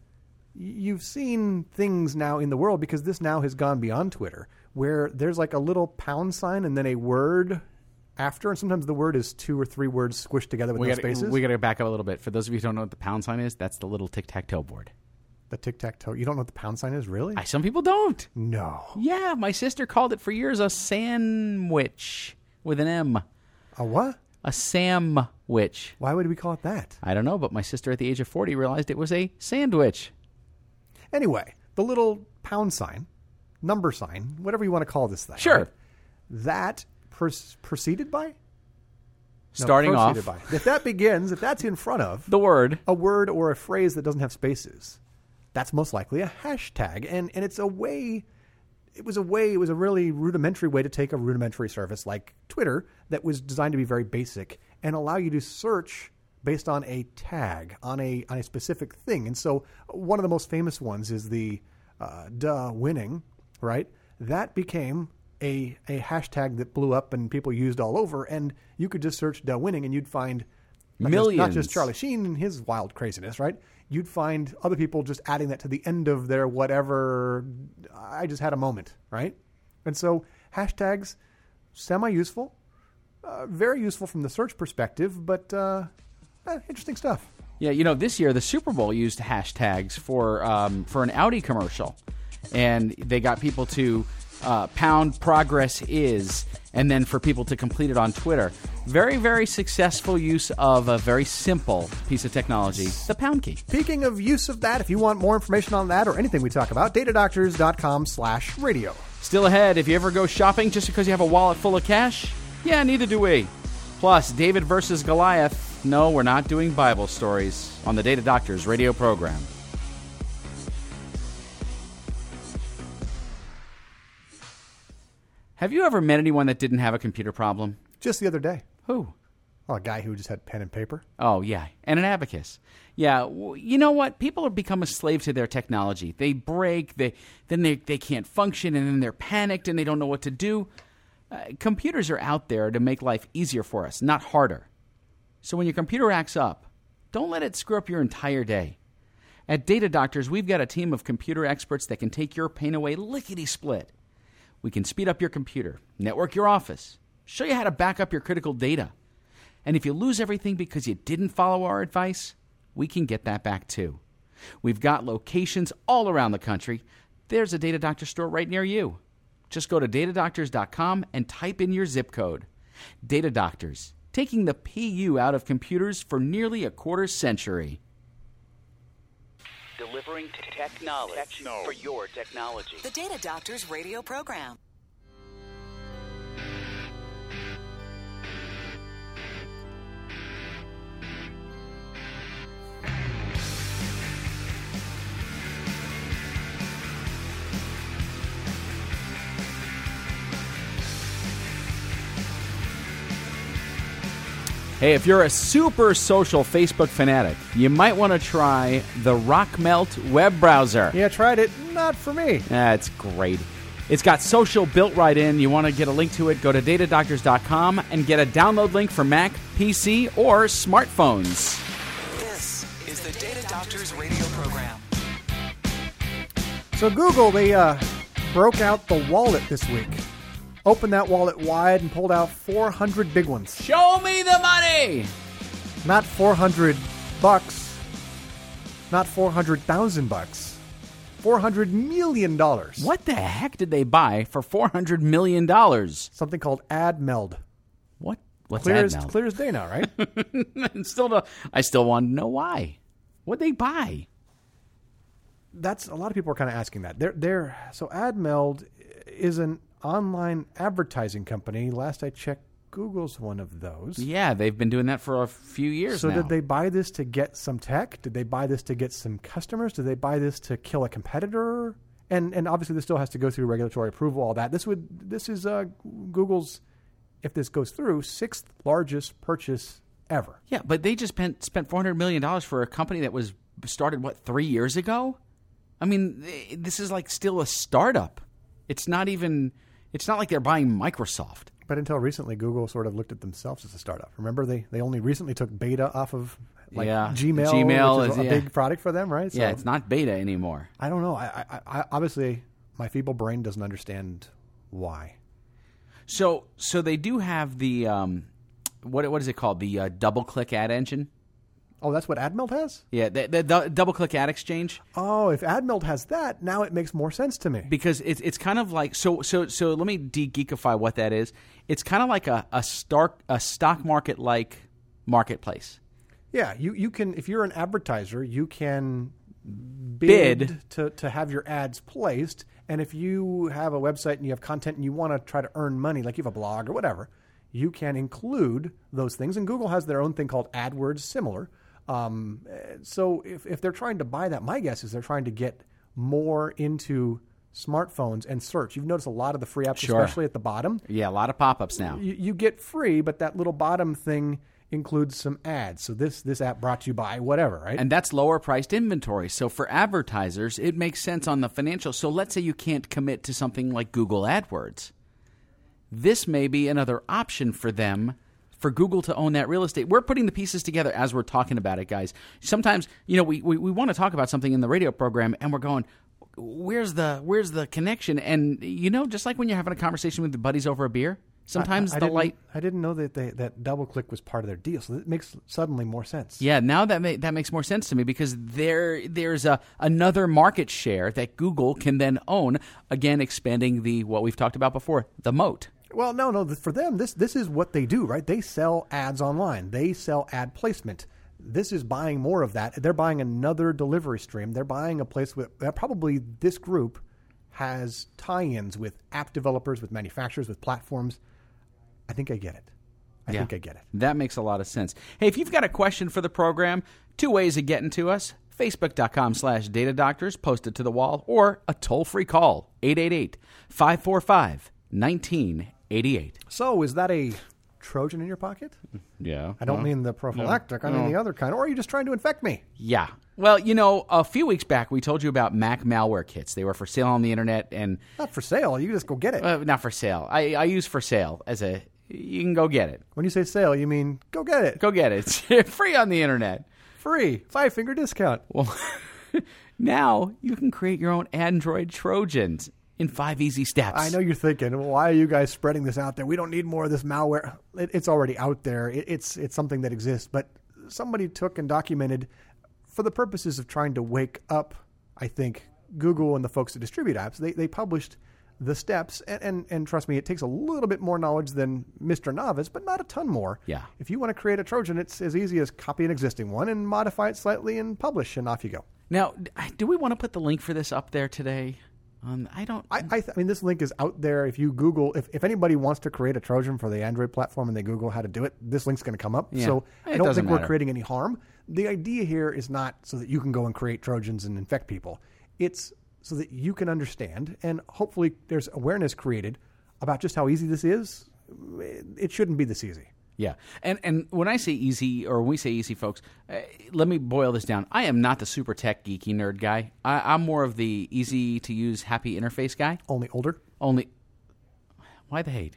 you've seen things now in the world, because this now has gone beyond Twitter, where there's like a little pound sign and then a word after, and sometimes the word is two or three words squished together with we no gotta, spaces. We got to back up a little bit. For those of you who don't know what the pound sign is, that's the little tic-tac-toe board. The tic-tac-toe. You don't know what the pound sign is, really? I, some people don't. No. Yeah, my sister called it for years a sandwich with an M. A what? A Sam-wich. Why would we call it that? I don't know, but my sister at the age of forty realized it was a sandwich. Anyway, the little pound sign, number sign, whatever you want to call this thing. Sure. Right? That pr- preceded by? No, Starting off, proceeded by. If that begins, if that's in front of the word. a word or a phrase that doesn't have spaces, that's most likely a hashtag. And and it's a way, it was a way, it was a really rudimentary way to take a rudimentary service like Twitter that was designed to be very basic and allow you to search based on a tag, on a on a specific thing. And so one of the most famous ones is the uh, duh winning, right? That became a a hashtag that blew up and people used all over. And you could just search duh winning and you'd find not millions. Just, not just Charlie Sheen and his wild craziness, right? You'd find other people just adding that to the end of their whatever, I just had a moment, right? And so hashtags, semi-useful, uh, very useful from the search perspective, but uh, eh, interesting stuff. Yeah, you know, this year the Super Bowl used hashtags for um, for an Audi commercial, and they got people to uh, pound progress is, and then for people to complete it on Twitter. Very, very successful use of a very simple piece of technology, the pound key. Speaking of use of that, if you want more information on that or anything we talk about, datadoctors.com slash radio. Still ahead, if you ever go shopping just because you have a wallet full of cash, yeah, neither do we. Plus, David versus Goliath. No, we're not doing Bible stories on the Data Doctors radio program. Have you ever met anyone that didn't have a computer problem? Just the other day. Who? Oh, a guy who just had pen and paper. Oh, yeah, and an abacus. Yeah, w- you know what? People have become a slave to their technology. They break, they then they, they can't function, and then they're panicked, and they don't know what to do. Uh, computers are out there to make life easier for us, not harder. So when your computer acts up, don't let it screw up your entire day. At Data Doctors, we've got a team of computer experts that can take your pain away lickety-split. We can speed up your computer, network your office, show you how to back up your critical data. And if you lose everything because you didn't follow our advice, we can get that back too. We've got locations all around the country. There's a Data Doctor store right near you. Just go to data doctors dot com and type in your zip code. Data Doctors, taking the P U out of computers for nearly a quarter century. Delivering technology, technology for your technology. The Data Doctors radio program. Hey, if you're a super social Facebook fanatic, you might want to try the Rockmelt web browser. Yeah, tried it. Not for me. That's great. It's got social built right in. You want to get a link to it, go to data doctors dot com and get a download link for Mac, P C, or smartphones. This is the Data Doctors radio program. So Google, they uh, broke out the wallet this week. Opened that wallet wide and pulled out four hundred big ones. Show me the money! Not four hundred bucks. Not four hundred thousand bucks. four hundred million dollars. What the heck did they buy for four hundred million dollars? Something called AdMeld. What? What's Clear as, AdMeld? clear as day now, right? still don't, I still want to know why. What'd they buy? That's a lot of people are kind of asking that. They're, they're, so AdMeld is an online advertising company. Last I checked, Google's one of those. Yeah, they've been doing that for a few years so now. did they buy this to get some tech? Did they buy this to get some customers? Did they buy this to kill a competitor? And and obviously this still has to go through regulatory approval, all that. This would this is uh, Google's, if this goes through, sixth largest purchase ever. Yeah, but they just spent spent four hundred million dollars for a company that was started, what, three years ago? I mean, this is like still a startup. It's not even... It's not like they're buying Microsoft. But until recently, Google sort of looked at themselves as a startup. Remember, they, they only recently took beta off of like Yeah. Gmail, Gmail which is, is- a yeah. big product for them, right? Yeah, So, it's not beta anymore. I don't know. I, I, I obviously my feeble brain doesn't understand why. So, so they do have the um, what what is it called? The uh, double click ad engine. Oh, that's what AdMeld has? Yeah, the, the, the double click ad exchange. Oh, if AdMeld has that, now it makes more sense to me. Because it's it's kind of like so so so. Let me de-geekify what that is. It's kind of like a a stark a stock market like marketplace. Yeah, you, you can, if you're an advertiser, you can bid, Bid. To, to have your ads placed. And if you have a website and you have content and you want to try to earn money, like you have a blog or whatever, you can include those things. And Google has their own thing called AdWords, similar. Um, so if, if they're trying to buy that, my guess is they're trying to get more into smartphones and search. You've noticed a lot of the free apps, Sure. especially at the bottom. Yeah, a lot of pop-ups now. You, you get free, but that little bottom thing includes some ads. So this this app brought to you by whatever, right? And that's lower priced inventory. So for advertisers, it makes sense on the financial. So let's say you can't commit to something like Google AdWords. This may be another option for them, for Google to own that real estate. We're putting the pieces together as we're talking about it, guys. Sometimes, you know, we, we, we want to talk about something in the radio program and we're going, where's the where's the connection? And, you know, just like when you're having a conversation with your buddies over a beer, sometimes I, I the didn't- light... I didn't know that they, that DoubleClick was part of their deal. So it makes suddenly more sense. Yeah, now that ma- that makes more sense to me because there there's a another market share that Google can then own, again expanding the what we've talked about before, the moat. Well, no, no. For them, this this is what they do, right? They sell ads online. They sell ad placement. This is buying more of that. They're buying another delivery stream. They're buying a place with that probably this group has tie-ins with app developers, with manufacturers, with platforms. I think I get it. I Yeah. think I get it. That makes a lot of sense. Hey, if you've got a question for the program, two ways of getting to us. Facebook.com slash Data Doctors, post it to the wall, or a toll-free call, eight eight eight, five four five, one nine eight eight. So is that a Trojan in your pocket? Yeah. I don't mean the prophylactic. I mean the other kind. Or are you just trying to infect me? Yeah. Well, you know, a few weeks back, we told you about Mac malware kits. They were for sale on the internet, and Not for sale. You just go get it. uh, not for sale. I, I use for sale as a, you can go get it. When you say sale, you mean go get it. Go get it. It's free on the internet. Free. Five finger discount. Well, now you can create your own Android Trojans in five easy steps. I know you're thinking, well, why are you guys spreading this out there? We don't need more of this malware. It, it's already out there. It, it's it's something that exists. But somebody took and documented for the purposes of trying to wake up, I think, Google and the folks that distribute apps. They they published the steps. And, and, and trust me, it takes a little bit more knowledge than Mister Novice, but not a ton more. Yeah. If you want to create a Trojan, it's as easy as copy an existing one and modify it slightly and publish, and off you go. Now, do we want to put the link for this up there today? Um, I don't. I, I, th- I mean, this link is out there. If you Google, if, if anybody wants to create a Trojan for the Android platform and they Google how to do it, this link's going to come up. Yeah. So It I don't doesn't think we're matter. creating any harm. The idea here is not so that you can go and create Trojans and infect people. It's so that you can understand, and hopefully there's awareness created about just how easy this is. It shouldn't be this easy. Yeah, and and when I say easy, or when we say easy, folks, uh, let me boil this down. I am not the super tech geeky nerd guy. I, I'm more of the easy to use, happy interface guy. Only older. Only, why the hate?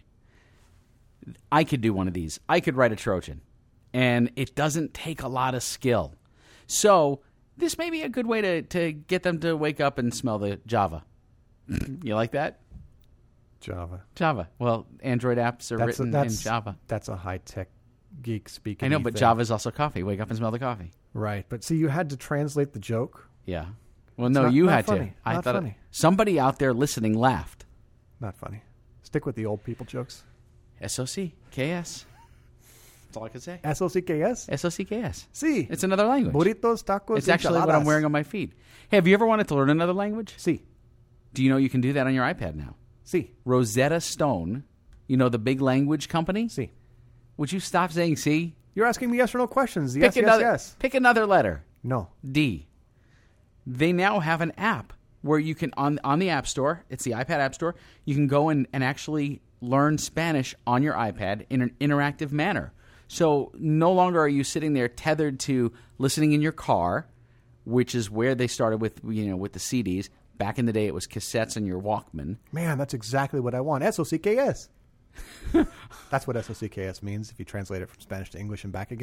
I could do one of these. I could write a Trojan, and it doesn't take a lot of skill. So this may be a good way to, to get them to wake up and smell the Java. You like that? Java. Java. Well, Android apps are That's a, written that's, in Java. That's a high tech geek speaking. I know, but thing. Java is also coffee. Wake up and smell the coffee. Right, but see, you had to translate the joke. Yeah. Well, no, not- you not had funny. to. I Not thought it- funny. somebody out there listening laughed. Not funny. Stick with the old people jokes. S O C K S. That's all I can say. S O C K S? S O C K S. Sí. It's another language. Burritos, tacos, It's actually what I'm enchiladas. wearing on my feet. Hey, have you ever wanted to learn another language? Sí. Do you know you can do that on your iPad now? Sí. Rosetta Stone, you know, the big language company? Sí. Would you stop saying C? You're asking me yes or no questions. Yes, pick yes, another, yes. Pick another letter. No. D. They now have an app where you can, on on the App Store, it's the iPad App Store, you can go and, and actually learn Spanish on your iPad in an interactive manner. So no longer are you sitting there tethered to listening in your car, which is where they started with, you know, with the C Ds. Back in the day, it was cassettes and your Walkman. Man, that's exactly what I want. S O C K S. That's what S O C K S means if you translate it from Spanish to English and back again.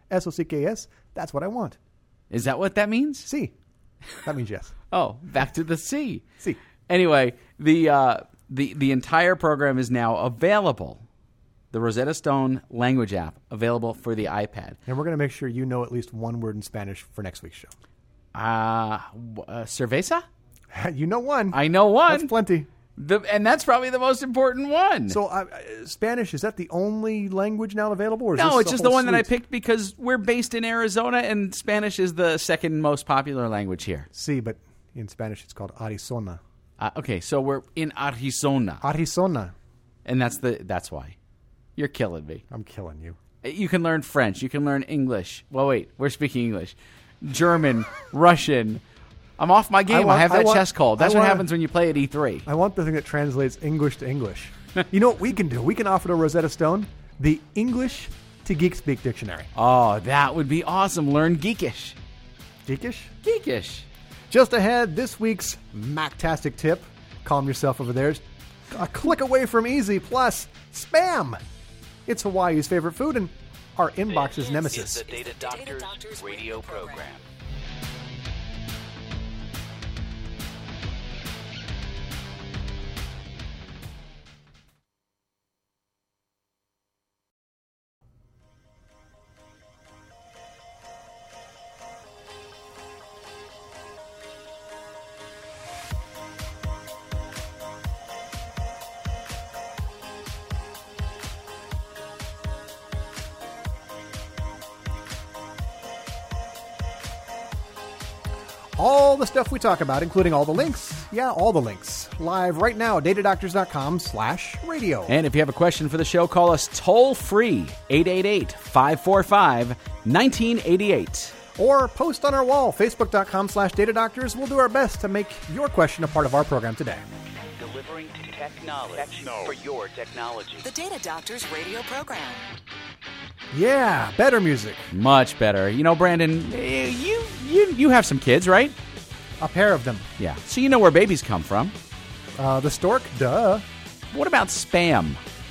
S O C K S. That's what I want. Is that what that means? C. That means yes. Oh, back to the C. C. Anyway, the uh, the the entire program is now available. The Rosetta Stone language app available for the iPad. And we're going to make sure you know at least one word in Spanish for next week's show. Uh, uh cerveza? You know one. I know one. That's plenty. The, and that's probably the most important one. So uh, Spanish, is that the only language now available? Or is no, this it's the just the whole one that I suite? picked because we're based in Arizona and Spanish is the second most popular language here. Sí, but in Spanish it's called Arizona. Uh, okay, so we're in Arizona. Arizona. And that's the that's why. You're killing me. I'm killing you. You can learn French. You can learn English. Well, wait, we're speaking English. German, Russian. I'm off my game. I, want- have I that want- chess cold. That's I what wanna- happens when you play at E three. I want the thing that translates English to English. You know what we can do? We can offer to Rosetta Stone the English to Geek Speak dictionary. Oh, that would be awesome. Learn Geekish. Geekish? Geekish. Just ahead, this week's Mactastic tip. Calm yourself over there. A click away from easy, plus spam. It's Hawaii's favorite food and our inbox's This nemesis. is the Data Doctors radio program. All the stuff we talk about, including all the links. Yeah, all the links. Live right now, datadoctors.com slash radio. And if you have a question for the show, call us toll free, eight eight eight, five four five, one nine eight eight. Or post on our wall, facebook.com slash datadoctors. We'll do our best to make your question a part of our program today. Delivering tech knowledge for your technology. The Data Doctors radio program. Yeah, better music. Much better. You know, Brandon, eh, you you you have some kids, right? A pair of them. Yeah. So you know where babies come from. Uh, the stork, duh. What about spam?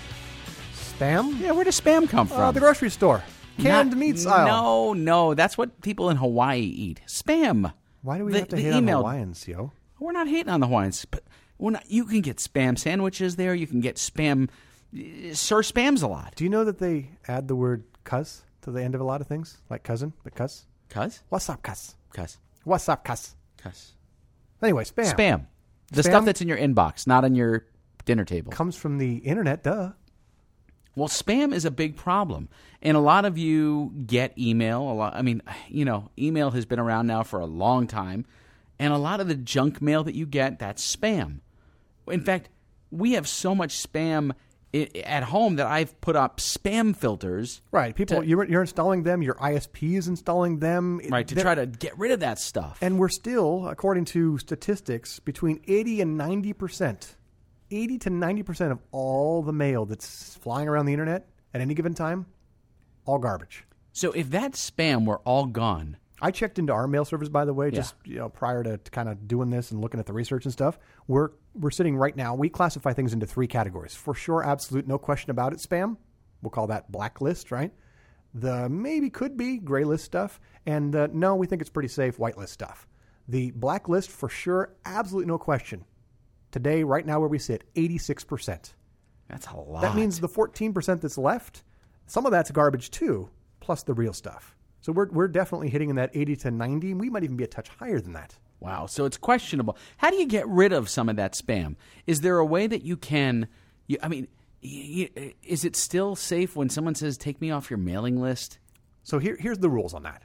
Spam? Yeah, where does spam come from? Uh, the grocery store. Canned Not- meats aisle. No, no, that's what people in Hawaii eat. Spam. Why do we The- have to the hate email- on Hawaiians, yo? We're not hating on the Hawaiians, but we're not, you can get spam sandwiches there. You can get spam. eh, Sir Spam's a lot. Do you know that they add the word cuz to the end of a lot of things? Like cousin, but cuz? Cuz? What's up, cuz? Cuz. What's up, cuz? Cuz. Anyway, spam. Spam. The Spam? stuff that's in your inbox, not on your dinner table. Comes from the internet, duh. Well, spam is a big problem. And a lot of you get email. A lot, I mean, you know, email has been around now for a long time. And a lot of the junk mail that you get, that's spam. In fact, we have so much spam i- at home that I've put up spam filters. Right. People, To- you're, you're installing them. Your I S P is installing them. Right, to They're- try to get rid of that stuff. And we're still, according to statistics, between eighty and ninety percent, eighty to ninety percent of all the mail that's flying around the internet at any given time, all garbage. So if that spam were all gone, I checked into our mail servers, by the way, Yeah. just you know, prior to, to kind of doing this and looking at the research and stuff. We're we're sitting right now. We classify things into three categories. For sure, absolute, no question about it, spam. We'll call that blacklist, right? The maybe could be gray list stuff. And uh, no, we think it's pretty safe, whitelist stuff. The blacklist, for sure, absolutely no question. Today, right now where we sit, eighty-six percent. that's a lot. That means the fourteen percent that's left, some of that's garbage too, plus the real stuff. So we're we're definitely hitting in that eighty to ninety. We might even be a touch higher than that. Wow. So it's questionable. How do you get rid of some of that spam? Is there a way that you can, you, I mean, y- y- is it still safe when someone says, take me off your mailing list? So here here's the rules on that.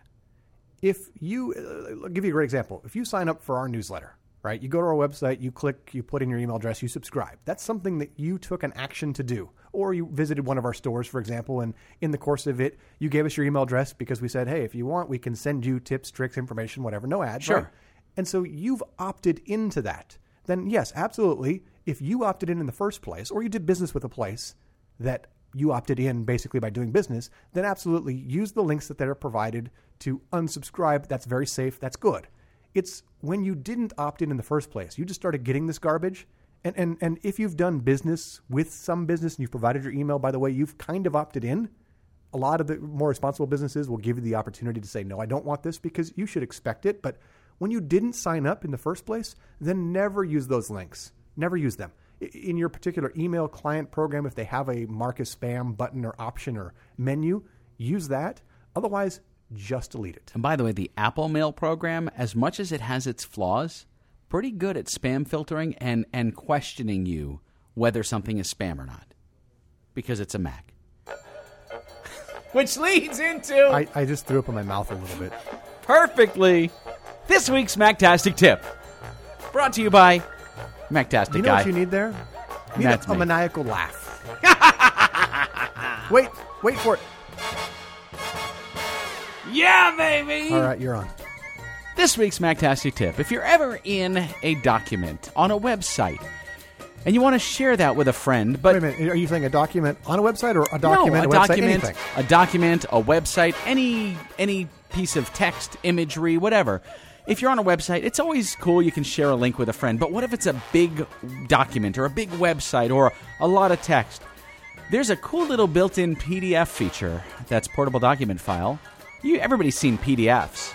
If you, uh, I'll give you a great example. If you sign up for our newsletter, right? You go to our website, you click, you put in your email address, you subscribe. That's something that you took an action to do. Or you visited one of our stores, for example, and in the course of it, you gave us your email address because we said, hey, if you want, we can send you tips, tricks, information, whatever, no ads. Sure. Right? And so you've opted into that. Then yes, absolutely. If you opted in in the first place, or you did business with a place that you opted in basically by doing business, then absolutely use the links that that are provided to unsubscribe. That's very safe. That's good. It's when you didn't opt in in the first place, you just started getting this garbage. And, and, and if you've done business with some business and you've provided your email, by the way, you've kind of opted in. A lot of the more responsible businesses will give you the opportunity to say, no, I don't want this because you should expect it. But when you didn't sign up in the first place, then never use those links. Never use them. In your particular email client program, if they have a mark as spam button or option or menu, use that. Otherwise, just delete it. And by the way, the Apple Mail program, as much as it has its flaws, pretty good at spam filtering and, and questioning you whether something is spam or not. Because it's a Mac. Which leads into... I, I just threw up in my mouth a little bit. Perfectly. This week's Mactastic Tip. Brought to you by Mactastic You know Guy. what you need there? You need That's a, a me. maniacal laugh. wait, wait for it. Yeah, baby! All right, you're on. This week's Mactastic Tip. If you're ever in a document on a website and you want to share that with a friend, but... Wait a minute. Are you saying a document on a website or a document, no, a, a website, document, anything? a document, a website, any any piece of text, imagery, whatever. If you're on a website, it's always cool. You can share a link with a friend. But what if it's a big document or a big website or a lot of text? There's a cool little built-in P D F feature that's portable document file. You, everybody's seen P D Fs.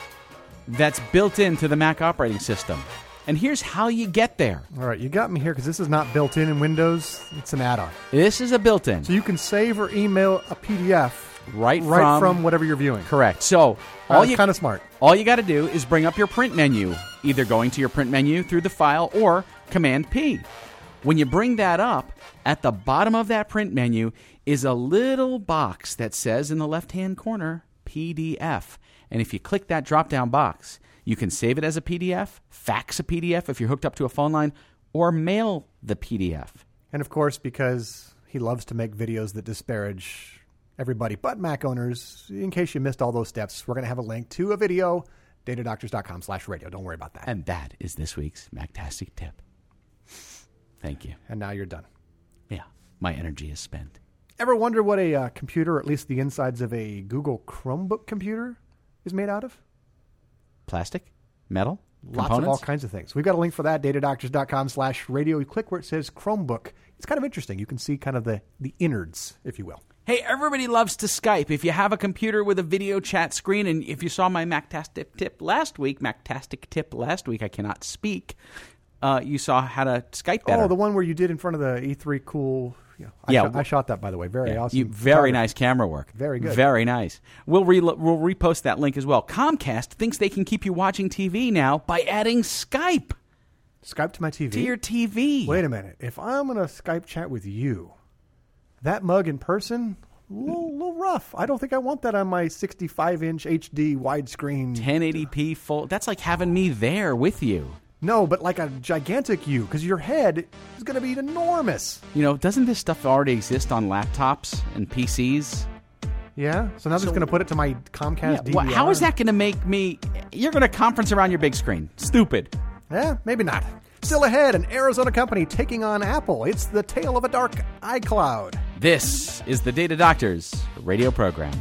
That's built into the Mac operating system. And here's how you get there. All right, you got me here because this is not built in in Windows. It's an add-on. This is a built-in. So you can save or email a P D F Right right from- from, whatever you're viewing. Correct. So Uh, all it's you kind of smart. All you got to do is bring up your print menu, either going to your print menu through the file or Command P. When you bring that up, at the bottom of that print menu is a little box that says in the left-hand corner, P D F. And if you click that drop-down box, you can save it as a P D F, fax a P D F if you're hooked up to a phone line, or mail the P D F. And of course, because he loves to make videos that disparage everybody but Mac owners, in case you missed all those steps, we're going to have a link to a video, datadoctors.com slash radio. Don't worry about that. And that is this week's Mactastic Tip. Thank you. And now you're done. Yeah, my energy is spent. Ever wonder what a uh, computer, or at least the insides of a Google Chromebook computer, is made out of? Plastic? Metal? Lots of all kinds of things. We've got a link for that, datadoctors.com slash radio. You click where it says Chromebook. It's kind of interesting. You can see kind of the, the innards, if you will. Hey, everybody loves to Skype. If you have a computer with a video chat screen, and if you saw my Mactastic tip last week, Mactastic tip last week, I cannot speak, uh, you saw how to Skype better. Oh, the one where you did in front of the E three cool... Yeah, I, Yeah, shot, I shot that, by the way. Very Yeah, awesome. you, very photography. nice camera work. Very good. Very nice. We'll, re- we'll repost that link as well. Comcast thinks they can keep you watching T V now by adding Skype Skype to my T V? to your T V. Wait a minute. If I'm going to Skype chat with you, that mug in person, a little, little rough. I don't think I want that on my sixty-five inch H D widescreen. ten eighty p full. That's like having me there with you. No, but like a gigantic you, because your head is going to be enormous. You know, doesn't this stuff already exist on laptops and P Cs? Yeah? So now they're just going to put it to my Comcast Yeah, D V R? well, how is that going to make me... You're going to conference around your big screen. Stupid. Eh, maybe not. Still ahead, an Arizona company taking on Apple. It's the tale of a dark iCloud. This is the Data Doctors radio program.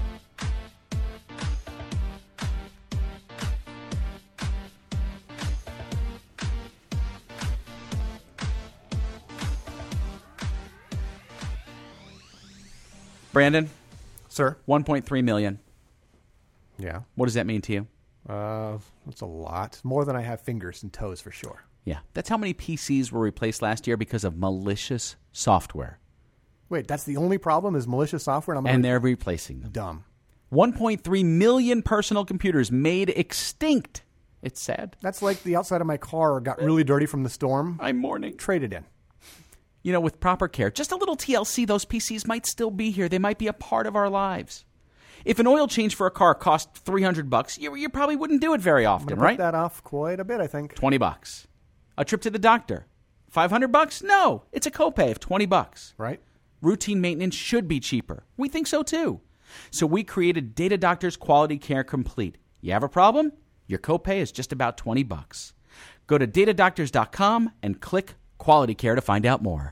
Brandon, Sir? one point three million. Yeah. What does that mean to you? Uh, that's a lot. More than I have fingers and toes for sure. Yeah, that's how many P Cs were replaced last year because of malicious software. Wait, that's the only problem is malicious software? And, I'm And gonna- they're replacing them. dumb. one point three million personal computers made extinct. It's sad. That's like the outside of my car got really dirty from the storm. I'm mourning. Traded in. You know, with proper care, just a little T L C, those P Cs might still be here. They might be a part of our lives. If an oil change for a car cost three hundred bucks, you, you probably wouldn't do it very I'm often, gonna right? put that off quite a bit, I think. twenty bucks. A trip to the doctor, five hundred bucks? No, it's a copay of twenty bucks. Right? Routine maintenance should be cheaper. We think so too. So we created Data Doctors Quality Care Complete. You have a problem? Your copay is just about twenty bucks. Go to data doctors dot com and click Quality Care to find out more.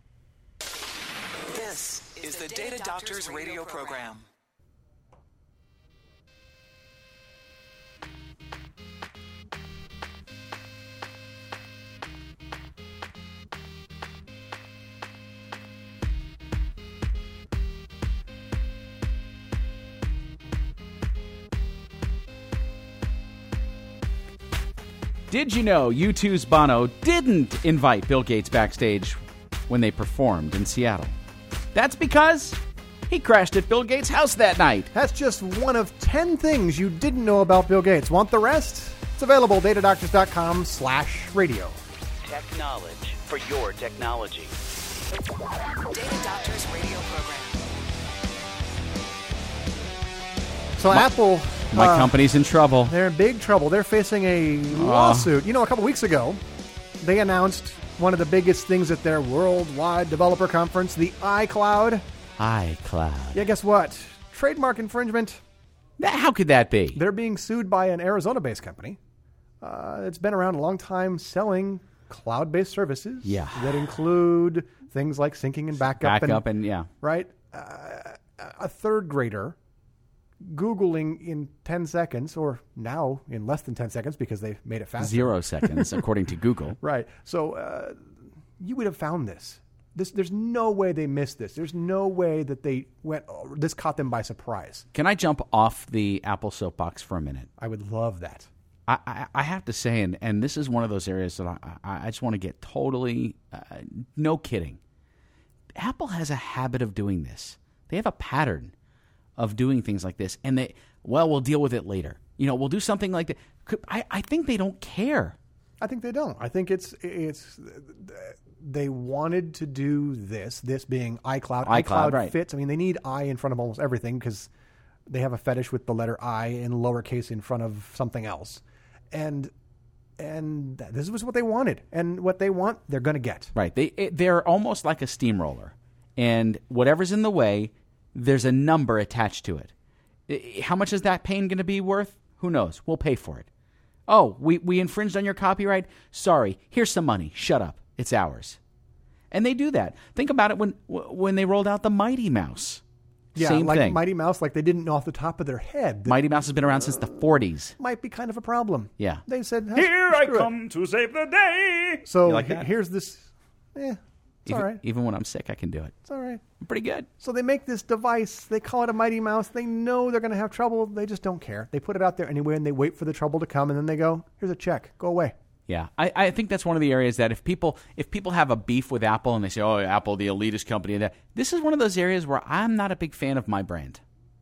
This is the Data Doctors radio program. Did you know U two's Bono didn't invite Bill Gates backstage when they performed in Seattle? That's because he crashed at Bill Gates' house that night. That's just one of ten things you didn't know about Bill Gates. Want the rest? It's available, datadoctors.com slash radio. Tech knowledge for your technology. Data Doctors Radio Program. So My- Apple... My uh, company's in trouble. They're in big trouble. They're facing a lawsuit. You know, a couple weeks ago, they announced one of the biggest things at their worldwide developer conference, the iCloud. iCloud. Yeah, guess what? Trademark infringement. That- How could that be? They're being sued by an Arizona-based company. Uh, it's been around a long time selling cloud-based services Yeah. that include things like syncing and backup. Backup and, and, yeah. right? Uh, a third grader Googling in ten seconds, or now in less than ten seconds because they made it faster. Zero seconds, according to Google. Right. So uh, you would have found this. This. There's no way they missed this. There's no way that they went, oh, this caught them by surprise. Can I jump off the Apple soapbox for a minute? I would love that. I, I, I have to say, and, and this is one of those areas that I, I, I just want to get totally, uh, no kidding. Apple has a habit of doing this. They have a pattern of doing things like this. And they, well, we'll deal with it later. You know, we'll do something like that. I, I think they don't care. I think they don't. I think it's it's they wanted to do this. This being iCloud. iCloud, iCloud right. fits. I mean, they need I in front of almost everything because they have a fetish with the letter I in lowercase in front of something else. And and this was what they wanted. And what they want, they're going to get. Right. They it, they're almost like a steamroller, and whatever's in the way, there's a number attached to it. I- How much is that pain going to be worth? Who knows? We'll pay for it. Oh, we, we infringed on your copyright? Sorry. Here's some money. Shut up. It's ours. And they do that. Think about it when when they rolled out the Mighty Mouse. Yeah, Same like thing. Mighty Mouse, like they didn't know off the top of their head. That Mighty Mouse has been around since the forties. might be kind of a problem. Yeah. They said, Here I "Screw it." come to save the day. So You like he- that? here's this. Eh, it's Even, all right. even when I'm sick, I can do it. It's all right. I'm pretty good. So they make this device. They call it a Mighty Mouse. They know they're going to have trouble. They just don't care. They put it out there anyway, and they wait for the trouble to come, and then they go, here's a check. Go away. Yeah, I, I think that's one of the areas that if people if people have a beef with Apple and they say, oh, Apple, the elitist company, and that, this is one of those areas where I'm not a big fan of my brand.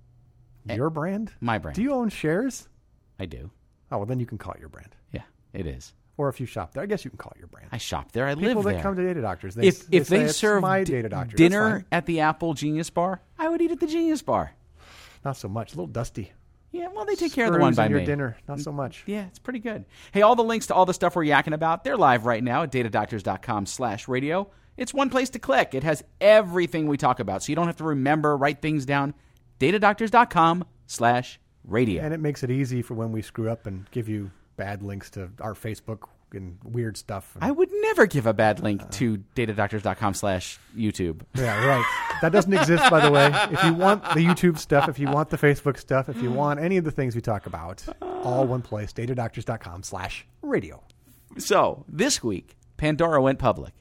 Your brand? My brand. Do you own shares? I do. Oh, well, then you can call it your brand. Yeah, it is. Or if you shop there, I guess you can call it your brand. I shop there. I People live that there. come to Data Doctors, they, if they if say they it's serve my d- Data Doctor. That's dinner fine. at the Apple Genius Bar, I would eat at the Genius Bar. Not so much. A little dusty. Yeah, well, they take care of the one Screws by in your me. dinner. Not so much. Yeah, it's pretty good. Hey, all the links to all the stuff we're yakking about, they're live right now at datadoctors.com slash radio. It's one place to click. It has everything we talk about, so you don't have to remember, write things down. datadoctors.com slash radio. And it makes it easy for when we screw up and give you bad links to our Facebook and weird stuff. And, I would never give a bad link to datadoctors.com slash YouTube. yeah, right. That doesn't exist, by the way. If you want the YouTube stuff, if you want the Facebook stuff, if you want any of the things we talk about, all one place, datadoctors.com slash radio. So, this week, Pandora went public.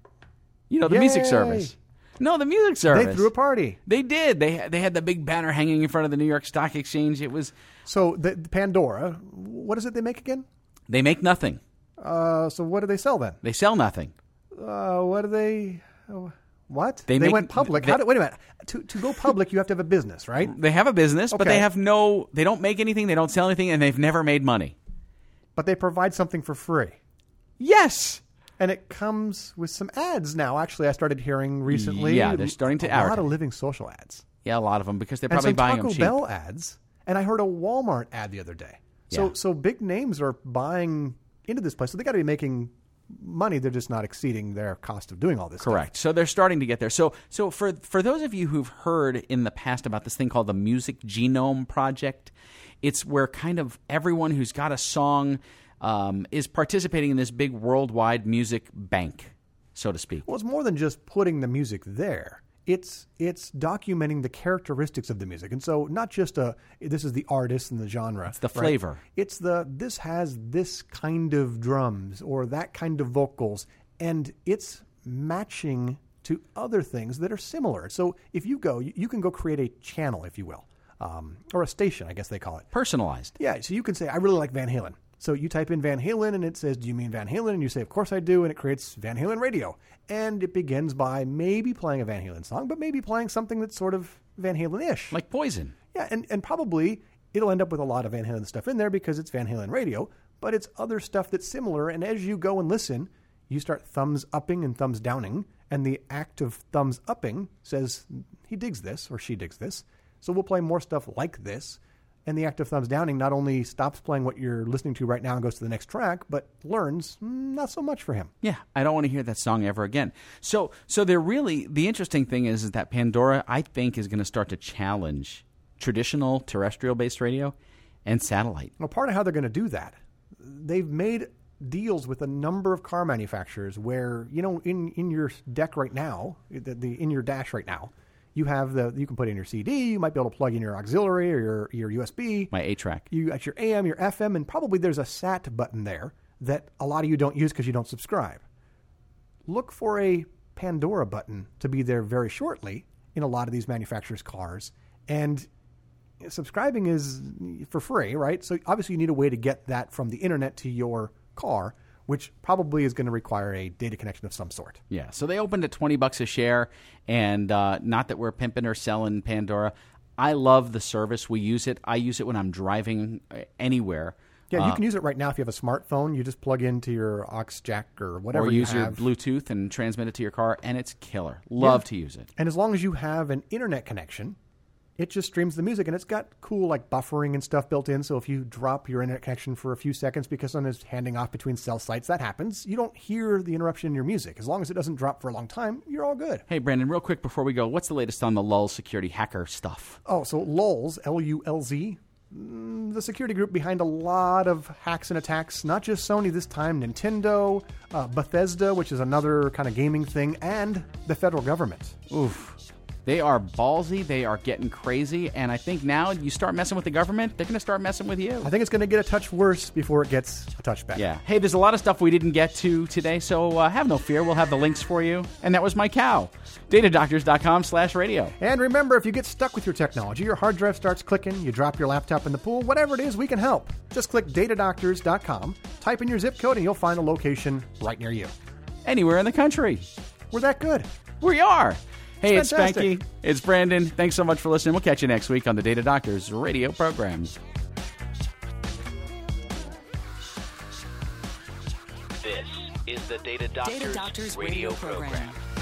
You know, the music Yay! service. No, the music service. They threw a party. They did. They they had the big banner hanging in front of the New York Stock Exchange. It was, So the, the Pandora, what is it they make again? they make nothing. Uh, so what do they sell then? They sell nothing. Uh, what do they? Uh, what? They make- went public. they- How do, wait a minute. To to go public, you have to have a business, right? They have a business, but Okay. they have no, they don't make anything, they don't sell anything, and they've never made money. But they provide something for free. Yes. And it comes with some ads now. Actually, I started hearing recently. Yeah, they're starting to a lot advertise. of Living Social ads. Yeah, a lot of them, because they're And probably some buying Taco them cheap. Bell ads. And I heard a Walmart ad the other day. So Yeah. so big names are buying into this place. So they got to be making money. They're just not exceeding their cost of doing all this stuff. Correct. So they're starting to get there. So so for for those of you who've heard in the past about this thing called the Music Genome Project, it's where kind of everyone who's got a song um, is participating in this big worldwide music bank, so to speak. Well, it's more than just putting the music there. It's it's documenting the characteristics of the music, and so not just a this is the artist and the genre. It's the flavor. It's the this has this kind of drums or that kind of vocals, and it's matching to other things that are similar. So if you go, you, you can go create a channel, if you will, um, or a station, I guess they call it. Personalized. Yeah, so you can say, I really like Van Halen. So you type in Van Halen and it says, do you mean Van Halen? And you say, of course I do. And it creates Van Halen Radio. And it begins by maybe playing a Van Halen song, but maybe playing something that's sort of Van Halen-ish. Like Poison. Yeah, and, and probably it'll end up with a lot of Van Halen stuff in there because it's Van Halen Radio, but it's other stuff that's similar. And as you go and listen, you start thumbs upping and thumbs downing. And the act of thumbs upping says he digs this or she digs this. So we'll play more stuff like this. And the act of thumbs downing not only stops playing what you're listening to right now and goes to the next track, but learns mm, not so much for him. Yeah, I don't want to hear that song ever again. So so they're really, the interesting thing is, is that Pandora, I think, is going to start to challenge traditional terrestrial-based radio and satellite. Well, part of how they're going to do that, they've made deals with a number of car manufacturers where, you know, in, in your deck right now, the, the in your dash right now, you have the, you can put in your C D, you might be able to plug in your auxiliary or your, your U S B. My eight-track. You got your A M, your F M, and probably there's a S A T button there that a lot of you don't use because you don't subscribe. Look for a Pandora button to be there very shortly in a lot of these manufacturers' cars. And subscribing is for free, right? So obviously you need a way to get that from the internet to your car, which probably is going to require a data connection of some sort. Yeah, so they opened at twenty bucks a share, and uh, not that we're pimping or selling Pandora. I love the service. We use it. I use it when I'm driving anywhere. Yeah, you uh, can use it right now if you have a smartphone. You just plug into your aux jack or whatever or you use have. your Bluetooth and transmit it to your car, and it's killer. Love Yeah. to use it. And as long as you have an internet connection, it just streams the music, and it's got cool like buffering and stuff built in. So if you drop your internet connection for a few seconds because someone is handing off between cell sites, that happens. You don't hear the interruption in your music. As long as it doesn't drop for a long time, you're all good. Hey, Brandon, real quick before we go, what's the latest on the Lulz security hacker stuff? Oh, so Lulz, L U L Z, mm, the security group behind a lot of hacks and attacks, not just Sony this time, Nintendo, uh, Bethesda, which is another kind of gaming thing, and the federal government. Oof. They are ballsy. They are getting crazy. And I think now you start messing with the government, they're going to start messing with you. I think it's going to get a touch worse before it gets a touch better. Yeah. Hey, there's a lot of stuff we didn't get to today, so uh, have no fear. We'll have the links for you. And that was my cow. datadoctors.com slash radio. And remember, if you get stuck with your technology, your hard drive starts clicking, you drop your laptop in the pool, whatever it is, we can help. Just click data doctors dot com, type in your zip code, and you'll find a location right near you. Anywhere in the country. We're that good. We are. Hey, it's, It's fantastic. Spanky. It's Brandon. Thanks so much for listening. We'll catch you next week on the Data Doctors radio program. This is the Data Doctors, Data Doctors radio radio program. program.